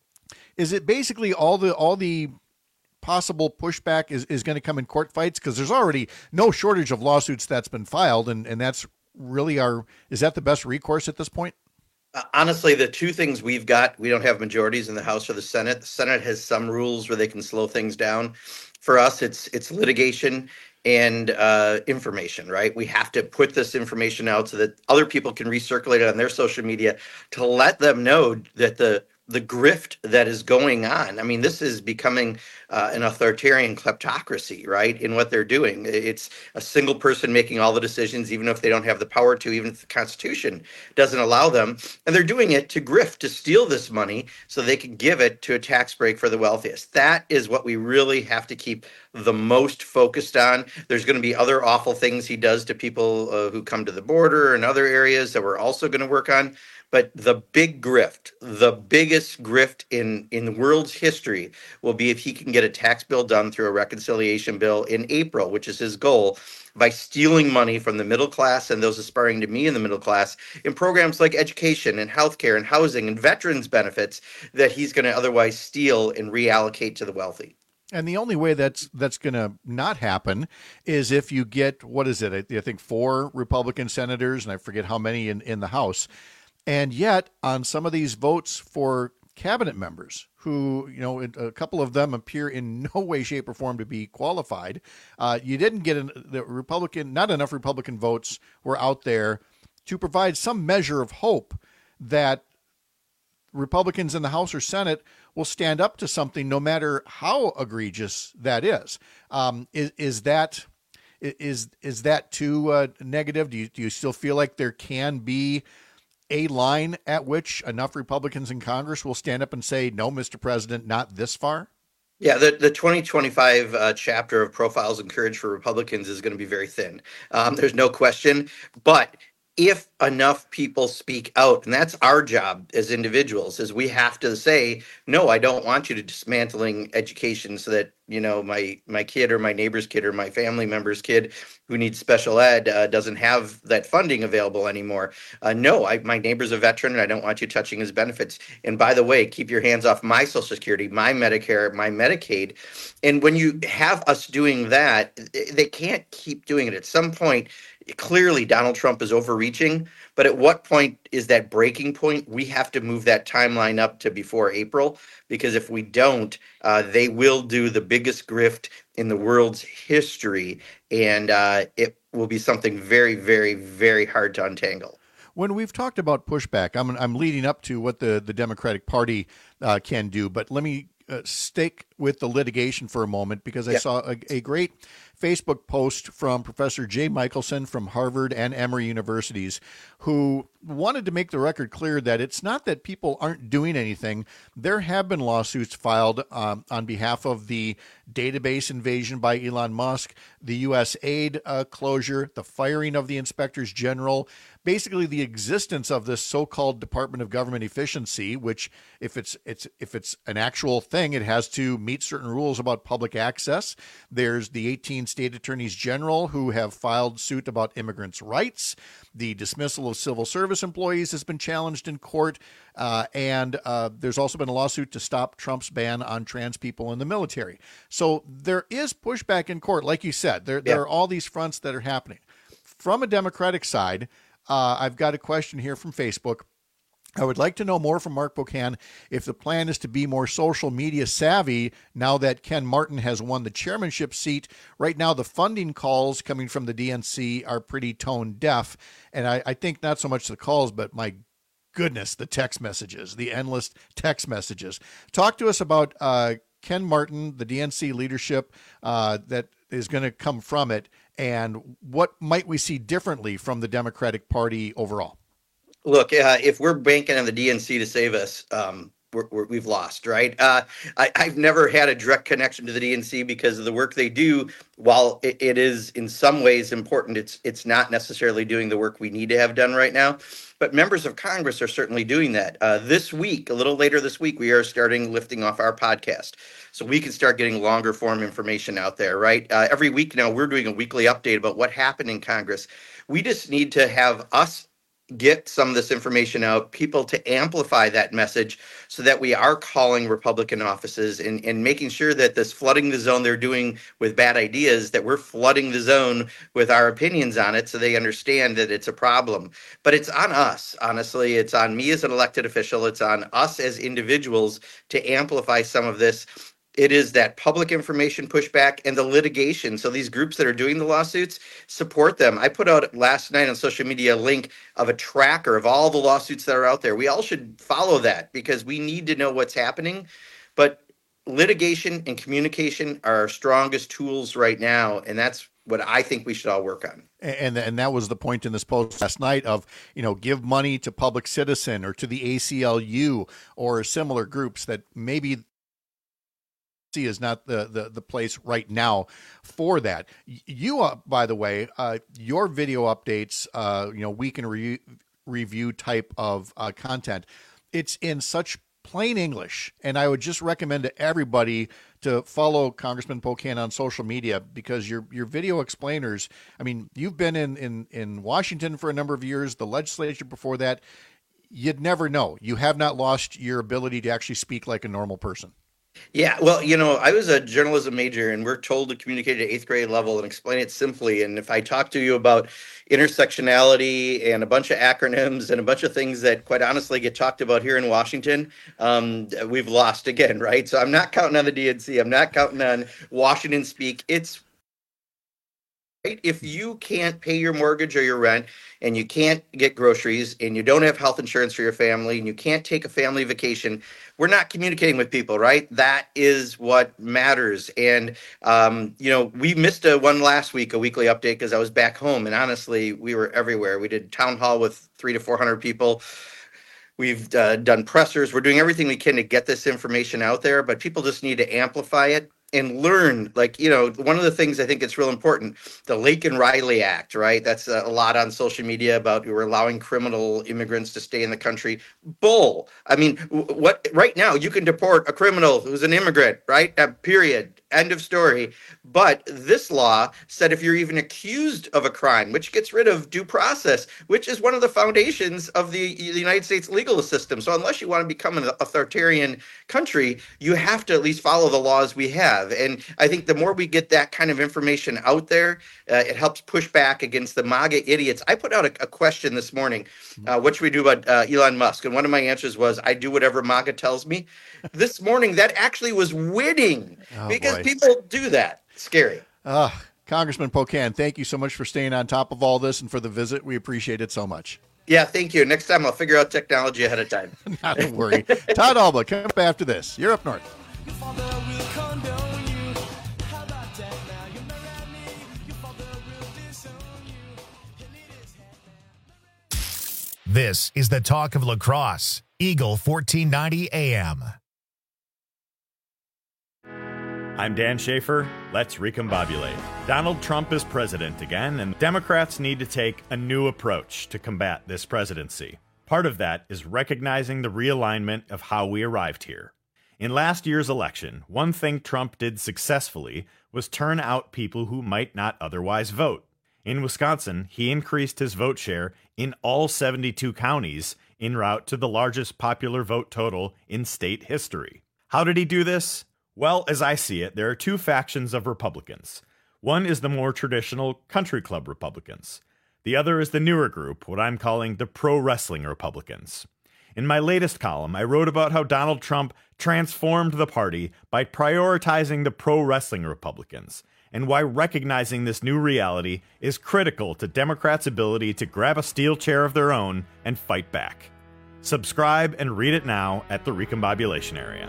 is it basically all the all the possible pushback is, is going to come in court fights? Because there's already no shortage of lawsuits that's been filed, and, and that's really our is that the best recourse at this point? Uh, honestly, the two things we've got, we don't have majorities in the House or the Senate. The Senate has some rules where they can slow things down. For us, it's it's litigation and uh, information, right? We have to put this information out so that other people can recirculate it on their social media to let them know that the the grift that is going on. I mean, this is becoming uh, an authoritarian kleptocracy, right? In what they're doing. It's a single person making all the decisions, even if they don't have the power to, even if the Constitution doesn't allow them. And they're doing it to grift, to steal this money so they can give it to a tax break for the wealthiest. That is what we really have to keep the most focused on. There's going to be other awful things he does to people uh, who come to the border and other areas that we're also going to work on. But the big grift, the biggest grift in, in the world's history will be if he can get a tax bill done through a reconciliation bill in April, which is his goal, by stealing money from the middle class and those aspiring to be in the middle class in programs like education and healthcare and housing and veterans benefits that he's going to otherwise steal and reallocate to the wealthy. And the only way that's that's going to not happen is if you get, what is it, I, I think four Republican senators, and I forget how many in, in the House. And yet, on some of these votes for cabinet members, who, you know, a couple of them appear in no way, shape, or form to be qualified, uh, you didn't get an, the Republican, not enough Republican votes were out there to provide some measure of hope that Republicans in the House or Senate will stand up to something, no matter how egregious that is. Um, is, is that is is that too uh, negative? Do you do you still feel like there can be a line at which enough Republicans in Congress will stand up and say, no, Mister President, not this far? Yeah, the, the twenty twenty-five uh, chapter of Profiles in Courage for Republicans is going to be very thin. Um, there's no question. But if enough people speak out, and that's our job as individuals, is we have to say, no, I don't want you to dismantling education so that, you know, my my kid or my neighbor's kid or my family member's kid who needs special ed uh, doesn't have that funding available anymore. Uh, no, I, my neighbor's a veteran and I don't want you touching his benefits. And by the way, keep your hands off my Social Security, my Medicare, my Medicaid. And when you have us doing that, they can't keep doing it. At some point, clearly Donald Trump is overreaching, but at what point is that breaking point? We have to move that timeline up to before April, because if we don't, uh, they will do the biggest grift in the world's history, and uh, it will be something very, very, very hard to untangle. When we've talked about pushback, I'm I'm leading up to what the, the Democratic Party uh, can do, but let me uh, stake with the litigation for a moment, because I Yeah. saw a, a great Facebook post from Professor Jay Michelson from Harvard and Emory Universities, who wanted to make the record clear that it's not that people aren't doing anything. There have been lawsuits filed um, on behalf of the database invasion by Elon Musk, the U S aid uh, closure, the firing of the inspectors general, basically the existence of this so-called Department of Government Efficiency, which if it's it's if it's an actual thing, it has to meet certain rules about public access. There's the eighteen state attorneys general who have filed suit about immigrants' rights. The dismissal of civil service employees has been challenged in court. Uh, and uh, there's also been a lawsuit to stop Trump's ban on trans people in the military. So there is pushback in court. Like you said, there, there Yeah. are all these fronts that are happening. From a Democratic side, uh, I've got a question here from Facebook. I would like to know more from Mark Pocan if the plan is to be more social media savvy now that Ken Martin has won the chairmanship seat. Right now, the funding calls coming from the D N C are pretty tone deaf. And I, I think not so much the calls, but my goodness, the text messages, the endless text messages. Talk to us about uh, Ken Martin, the D N C leadership uh, that is going to come from it, and what might we see differently from the Democratic Party overall? Look, uh, if we're banking on the D N C to save us, um, we're, we're, we've lost, right? Uh, I, I've never had a direct connection to the D N C because of the work they do. While it, it is in some ways important, it's it's not necessarily doing the work we need to have done right now. But members of Congress are certainly doing that. Uh, this week, a little later this week, we are starting lifting off our podcast. So we can start getting longer form information out there, right? Uh, every week now, we're doing a weekly update about what happened in Congress. We just need to have us get some of this information out, people to amplify that message so that we are calling Republican offices and, and making sure that this flooding the zone they're doing with bad ideas, that we're flooding the zone with our opinions on it so they understand that it's a problem. But it's on us, honestly. It's on me as an elected official. It's on us as individuals to amplify some of this. It is that public information pushback and the litigation. So these groups that are doing the lawsuits, support them. I put out last night on social media a link of a tracker of all the lawsuits that are out there. We all should follow that because we need to know what's happening. But litigation and communication are our strongest tools right now. And that's what I think we should all work on. And and that was the point in this post last night of, you know, give money to Public Citizen or to the A C L U or similar groups that maybe is not the, the, the place right now for that. You, uh, by the way, uh, your video updates, uh, you know, week in re- review type of uh, content, it's in such plain English. And I would just recommend to everybody to follow Congressman Pocan on social media because your your video explainers, I mean, you've been in, in, in Washington for a number of years, the legislature before that. You'd never know. You have not lost your ability to actually speak like a normal person. Yeah, well, you know, I was a journalism major and we're told to communicate at eighth grade level and explain it simply. And if I talk to you about intersectionality and a bunch of acronyms and a bunch of things that quite honestly get talked about here in Washington, um, we've lost again, right? So I'm not counting on the D N C. I'm not counting on Washington speak. It's right. If you can't pay your mortgage or your rent and you can't get groceries and you don't have health insurance for your family and you can't take a family vacation, we're not communicating with people, right? That is what matters. And, um, you know, we missed a one last week, a weekly update because I was back home. And honestly, we were everywhere. We did town hall with three to four hundred people. We've uh, done pressers. We're doing everything we can to get this information out there, but people just need to amplify it and learn. Like, you know, one of the things I think it's real important, the Laken Riley Act, right? That's a lot on social media about we're allowing criminal immigrants to stay in the country. Bull. I mean, what right now you can deport a criminal who's an immigrant, right? Uh, period. End of story. But this law said if you're even accused of a crime, which gets rid of due process, which is one of the foundations of the, the United States legal system. So unless you want to become an authoritarian country, you have to at least follow the laws we have. And I think the more we get that kind of information out there, uh, it helps push back against the MAGA idiots. I put out a, a question this morning, uh, what should we do about uh, Elon Musk? And one of my answers was, I do whatever MAGA tells me. This morning, that actually was winning oh, because boy. people do that. Scary. Uh, Congressman Pocan, thank you so much for staying on top of all this and for the visit. We appreciate it so much. Yeah, thank you. Next time I'll figure out technology ahead of time. Not to worry. Todd Alba, come up after this. You're up north. This is the talk of lacrosse. Eagle fourteen ninety A M. I'm Dan Schaefer. Let's recombobulate. Donald Trump is president again, and Democrats need to take a new approach to combat this presidency. Part of that is recognizing the realignment of how we arrived here. In last year's election, one thing Trump did successfully was turn out people who might not otherwise vote. In Wisconsin, he increased his vote share in all seventy-two counties en route to the largest popular vote total in state history. How did he do this? Well, as I see it, there are two factions of Republicans. One is the more traditional country club Republicans. The other is the newer group, what I'm calling the pro-wrestling Republicans. In my latest column, I wrote about how Donald Trump transformed the party by prioritizing the pro-wrestling Republicans, and why recognizing this new reality is critical to Democrats' ability to grab a steel chair of their own and fight back. Subscribe and read it now at the Recombobulation Area.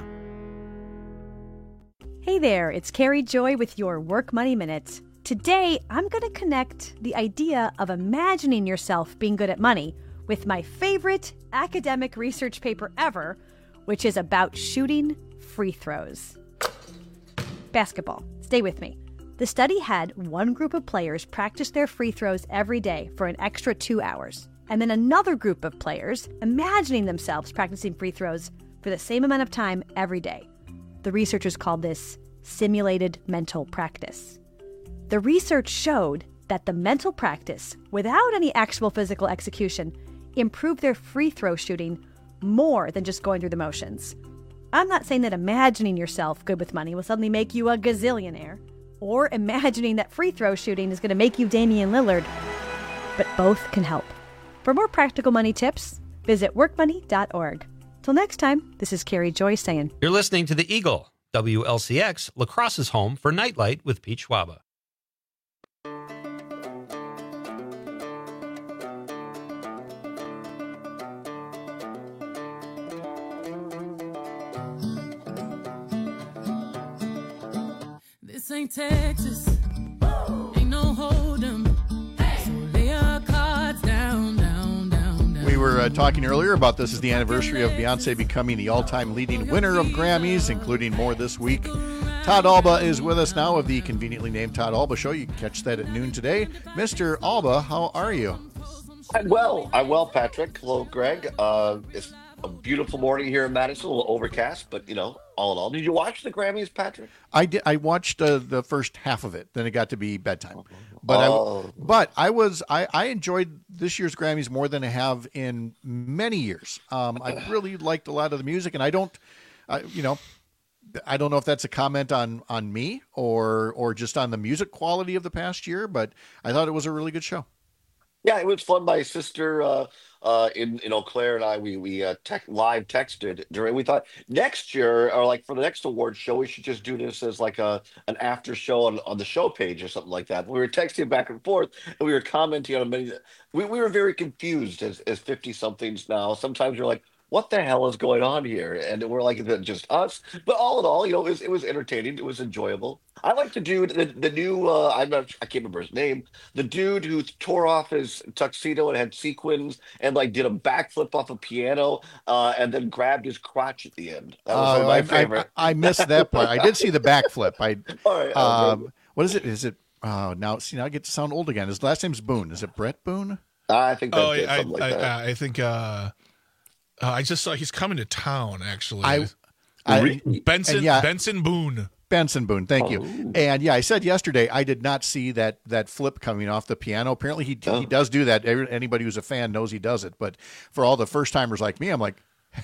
Hey there, it's Carrie Joy with your Work Money Minute. Today, I'm going to connect the idea of imagining yourself being good at money with my favorite academic research paper ever, which is about shooting free throws. Basketball. Stay with me. The study had one group of players practice their free throws every day for an extra two hours, and then another group of players imagining themselves practicing free throws for the same amount of time every day. The researchers called this simulated mental practice. The research showed that the mental practice, without any actual physical execution, improved their free throw shooting more than just going through the motions. I'm not saying that imagining yourself good with money will suddenly make you a gazillionaire, or imagining that free throw shooting is going to make you Damian Lillard, but both can help. For more practical money tips, visit work money dot org. Till next time, this is Carrie Joy saying, You're listening to The Eagle, W L C X, Lacrosse's home for Nightlight with Pete Schwaba. This ain't Texas, ain't no hold'em, so lay your cards down, down, down, down. We were uh, talking earlier about this is the anniversary of Beyonce becoming the all-time leading winner of Grammys, including more this week. Todd Alba is with us now of the conveniently named Todd Alba Show. You can catch that at noon today. Mister Alba, how are you? I'm well. I'm well, Patrick. Hello, Greg. Uh, it's a beautiful morning here in Madison, a little overcast, but, you know, all in all. Did you watch the Grammys, Patrick? I did. I watched uh, the first half of it. Then it got to be bedtime. But Oh. I, but I was I, I enjoyed this year's Grammys more than I have in many years. Um, I really liked a lot of the music, and I don't, uh, you know, I don't know if that's a comment on on me or or just on the music quality of the past year. But I thought it was a really good show. Yeah, it was fun. My sister uh, uh, in in Eau Claire and I, we we uh, tech, live texted during. We thought next year, or like for the next award show, we should just do this as like a an after show on, on the show page or something like that. We were texting back and forth, and we were commenting on many. We we were very confused as as fifty somethings now. Sometimes you're like, what the hell is going on here? And we're like, is it just us? But all in all, you know, it was, it was entertaining. It was enjoyable. I like the dude, the, the new, uh, I'm not, I can't remember his name, the dude who tore off his tuxedo and had sequins and like did a backflip off a piano uh, and then grabbed his crotch at the end. That was one of Uh, my I, favorite. I, I missed that part. I did see the backflip. I All right, oh, um, what is it? Is it? Oh, now see, now I get to sound old again. His last name's Boone. Is it Brett Boone? I think Oh, I, I, I, I think uh, uh, I just saw he's coming to town. Actually, I, I Benson and yeah, Benson Boone. Benson Boone, thank you. Oh. And yeah, I said yesterday I did not see that that flip coming off the piano. Apparently he he does do that. Every- Anybody who's a fan knows he does it. But for all the first timers like me, I'm like,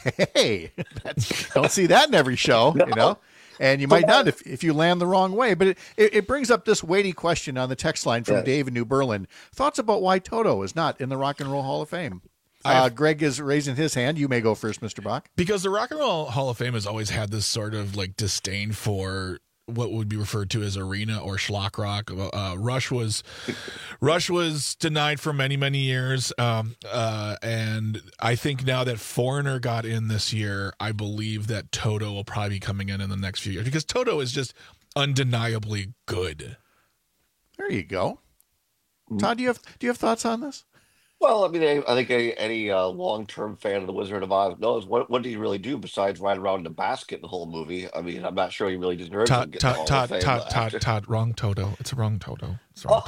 hey, that's, don't see that in every show, you know. And you might not if, if you land the wrong way. But it, it, it brings up this weighty question on the text line from Yes. Dave in New Berlin. Thoughts about why Toto is not in the Rock and Roll Hall of Fame? Uh, Greg is raising his hand. You may go first, Mister Bach. Because the Rock and Roll Hall of Fame has always had this sort of like disdain for what would be referred to as arena or schlock rock. Uh, Rush was Rush was denied for many many years, um, uh, and I think now that Foreigner got in this year, I believe that Toto will probably be coming in in the next few years because Toto is just undeniably good. There you go. Todd, do you have do you have thoughts on this? Well, I mean, I, I think a, any uh, long-term fan of the Wizard of Oz knows what what did he really do besides ride around in a basket in the whole movie. I mean, I'm not sure he really deserves to Todd, get the Todd, Hall Todd, of Fame. Todd, Todd, after- Todd, wrong Toto. It's a wrong Toto. It's a wrong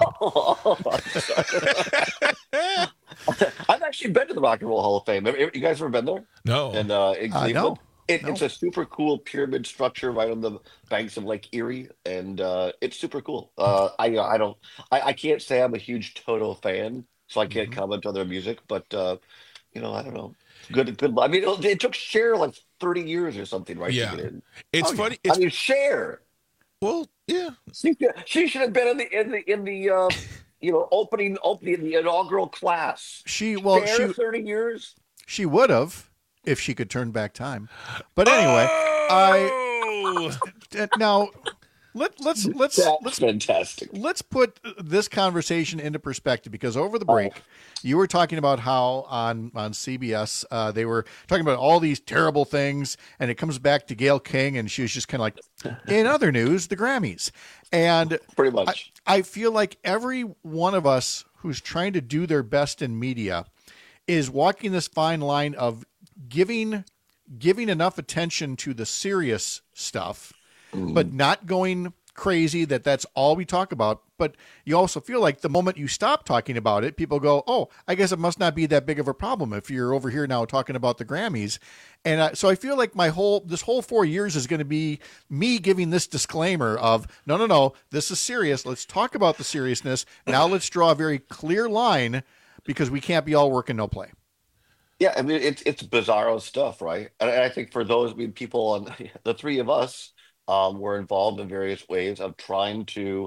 Toto. I've actually been to the Rock and Roll Hall of Fame. Have- You guys ever been there? No. And uh, in Uh, Cleveland, no. It, No. it's a super cool pyramid structure right on the banks of Lake Erie, and uh, it's super cool. Uh, I I don't I, I can't say I'm a huge Toto fan, so I can't comment on their music, but uh, you know, I don't know. Good, good. I mean, it, it took Cher like thirty years or something, right? Yeah. To get in. It's Oh, funny. yeah. It's, I mean, Cher. well, yeah. She, she should have been in the in the in the uh, you know opening opening the inaugural class. She well, Cher, she thirty years. she would have if she could turn back time. But anyway, I Oh! uh, now let let's let's That's let's fantastic. let's put this conversation into perspective, because over the break you were talking about how on on C B S uh, they were talking about all these terrible things, and it comes back to Gayle King, and she was just kind of like, in other news, the Grammys. And pretty much I, I feel like every one of us who's trying to do their best in media is walking this fine line of giving giving enough attention to the serious stuff, but not going crazy that that's all we talk about. But you also feel like the moment you stop talking about it, people go, oh, I guess it must not be that big of a problem if you're over here now talking about the Grammys. And uh, so I feel like my whole, this whole four years is going to be me giving this disclaimer of, no, no, no, this is serious. Let's talk about the seriousness. Now let's draw a very clear line, because we can't be all work and no play. Yeah, I mean it's it's bizarro stuff, right? And I think for those I mean, people on the three of us um, were involved in various ways of trying to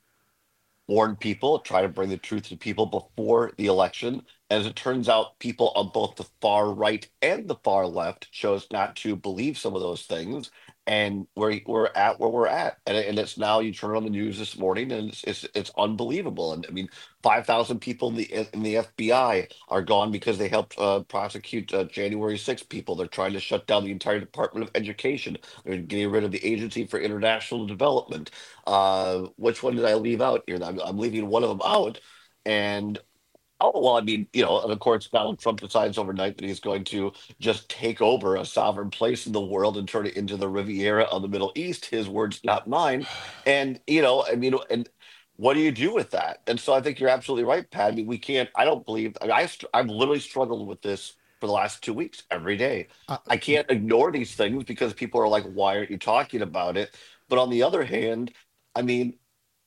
warn people, try to bring the truth to people before the election. As it turns out, people on both the far right and the far left chose not to believe some of those things, and we're we're at where we're at, and, and it's now you turn on the news this morning, and it's it's, it's unbelievable. And I mean, five thousand people in the in the F B I are gone because they helped uh, prosecute uh, January sixth people. They're trying to shut down the entire Department of Education. They're getting rid of the Agency for International Development. Uh, which one did I leave out here? I'm, I'm leaving one of them out, and. Oh, well, I mean, you know, and of course, Donald Trump decides overnight that he's going to just take over a sovereign place in the world and turn it into the Riviera of the Middle East. His words, not mine. And, you know, I mean, and what do you do with that? And so I think you're absolutely right, Pat. I mean, we can't, I don't believe, I mean, I, str- I've literally struggled with this for the last two weeks, every day. Uh, I can't ignore these things because people are like, why aren't you talking about it? But on the other hand, I mean,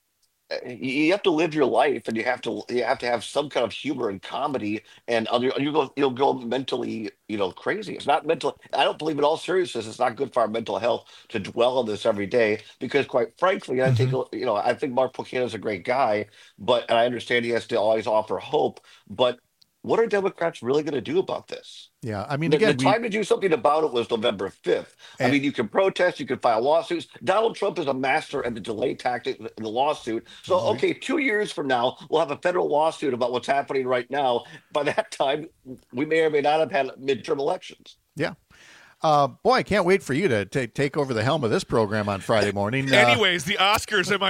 you have to live your life, and you have to you have to have some kind of humor and comedy, and other you go you'll go mentally you know crazy. It's not mental. I don't believe in all seriousness. It's not good for our mental health to dwell on this every day, because quite frankly, I think you know I think Mark Buchanan is a great guy, but and I understand he has to always offer hope. But what are Democrats really going to do about this? Yeah, I mean, The, again, the we- time to do something about it was November fifth. I And- mean, you can protest, you can file lawsuits. Donald Trump is a master at the delay tactic in the lawsuit. So, Mhm. okay, two years from now, we'll have a federal lawsuit about what's happening right now. By that time, we may or may not have had midterm elections. Yeah. Uh, boy, I can't wait for you to ta- take over the helm of this program on Friday morning. Uh, Anyways, the Oscars, am I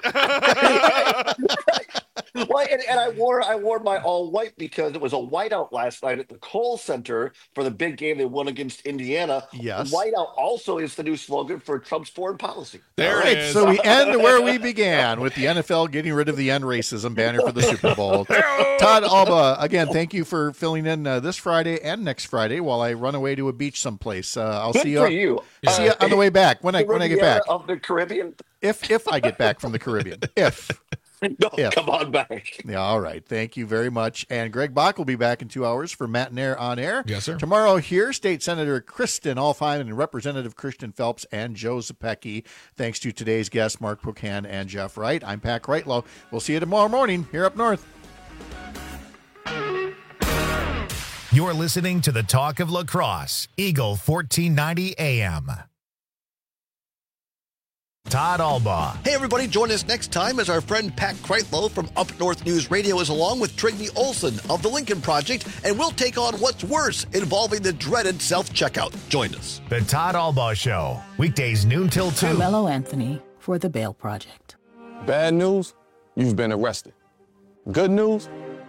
right? Well, and, and I wore I wore my all white because it was a whiteout last night at the Kohl Center for the big game they won against Indiana. Yes. Whiteout also is the new slogan for Trump's foreign policy. All right, so we end where we began, with the N F L getting rid of the end racism banner for the Super Bowl. Todd Alba, again, thank you for filling in uh, this Friday and next Friday while I run away to a beach someplace. Uh, I'll Good see you. for you. See you Uh, on the way back when I the when I get Riviera back. of the Caribbean. If if I get back from the Caribbean, if. No, If. come on back. Yeah, all right. Thank you very much. And Greg Bach will be back in two hours for Matt and Air on Air. Yes, sir. Tomorrow here, State Senator Kristen Alfheim and Representative Christian Phelps and Joe Zepecki. Thanks to today's guests, Mark Pocan and Jeff Wright. I'm Pat Kreitlow. We'll see you tomorrow morning here up north. You're listening to the Talk of La Crosse, Eagle fourteen ninety A M. Todd Albaugh. Hey, everybody, join us next time as our friend Pat Kreitlow from Up North News Radio is along with Trigny Olson of the Lincoln Project, and we'll take on what's worse involving the dreaded self-checkout. Join us. The Todd Albaugh Show, weekdays noon till two. Carmelo Anthony for the Bail Project. Bad news, you've been arrested. Good news,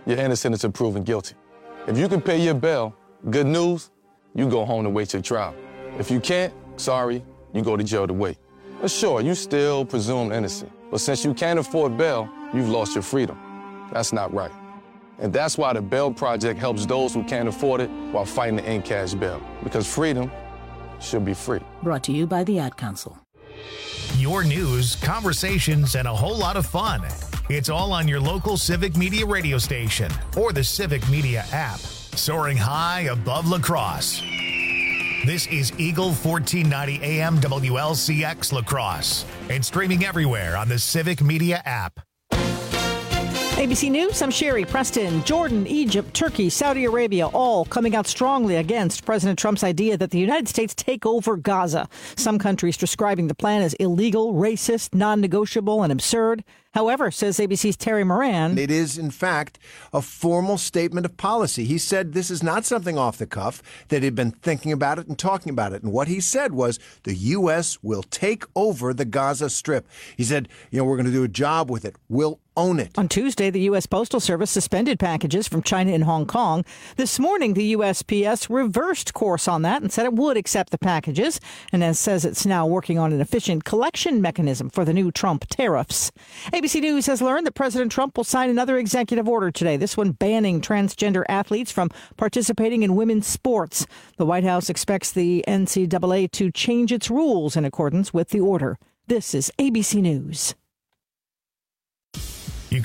you're innocent until proven guilty. If you can pay your bail, good news, you go home to wait your trial. If you can't, sorry, you go to jail to wait. But sure, you still presumed innocent. But since you can't afford bail, you've lost your freedom. That's not right. And that's why the Bail Project helps those who can't afford it while fighting to end cash bail. Because freedom should be free. Brought to you by the Ad Council. Your news, conversations, and a whole lot of fun. It's all on your local Civic Media radio station or the Civic Media app. Soaring high above La Crosse. This is Eagle fourteen ninety A M W L C X La Crosse and streaming everywhere on the Civic Media app. A B C News, I'm Sherry Preston. Jordan, Egypt, Turkey, Saudi Arabia, all coming out strongly against President Trump's idea that the United States take over Gaza. Some countries describing the plan as illegal, racist, non-negotiable, and absurd. However, says A B C's Terry Moran, it is, in fact, a formal statement of policy. He said this is not something off the cuff, that he'd been thinking about it and talking about it. And what he said was the U S will take over the Gaza Strip. He said, you know, we're going to do a job with it. We'll own it. On Tuesday, the U S. Postal Service suspended packages from China and Hong Kong. This morning, the U S P S reversed course on that and said it would accept the packages, and then says it's now working on an efficient collection mechanism for the new Trump tariffs. A B C News has learned that President Trump will sign another executive order today, this one banning transgender athletes from participating in women's sports. The White House expects the N C double A to change its rules in accordance with the order. This is A B C News.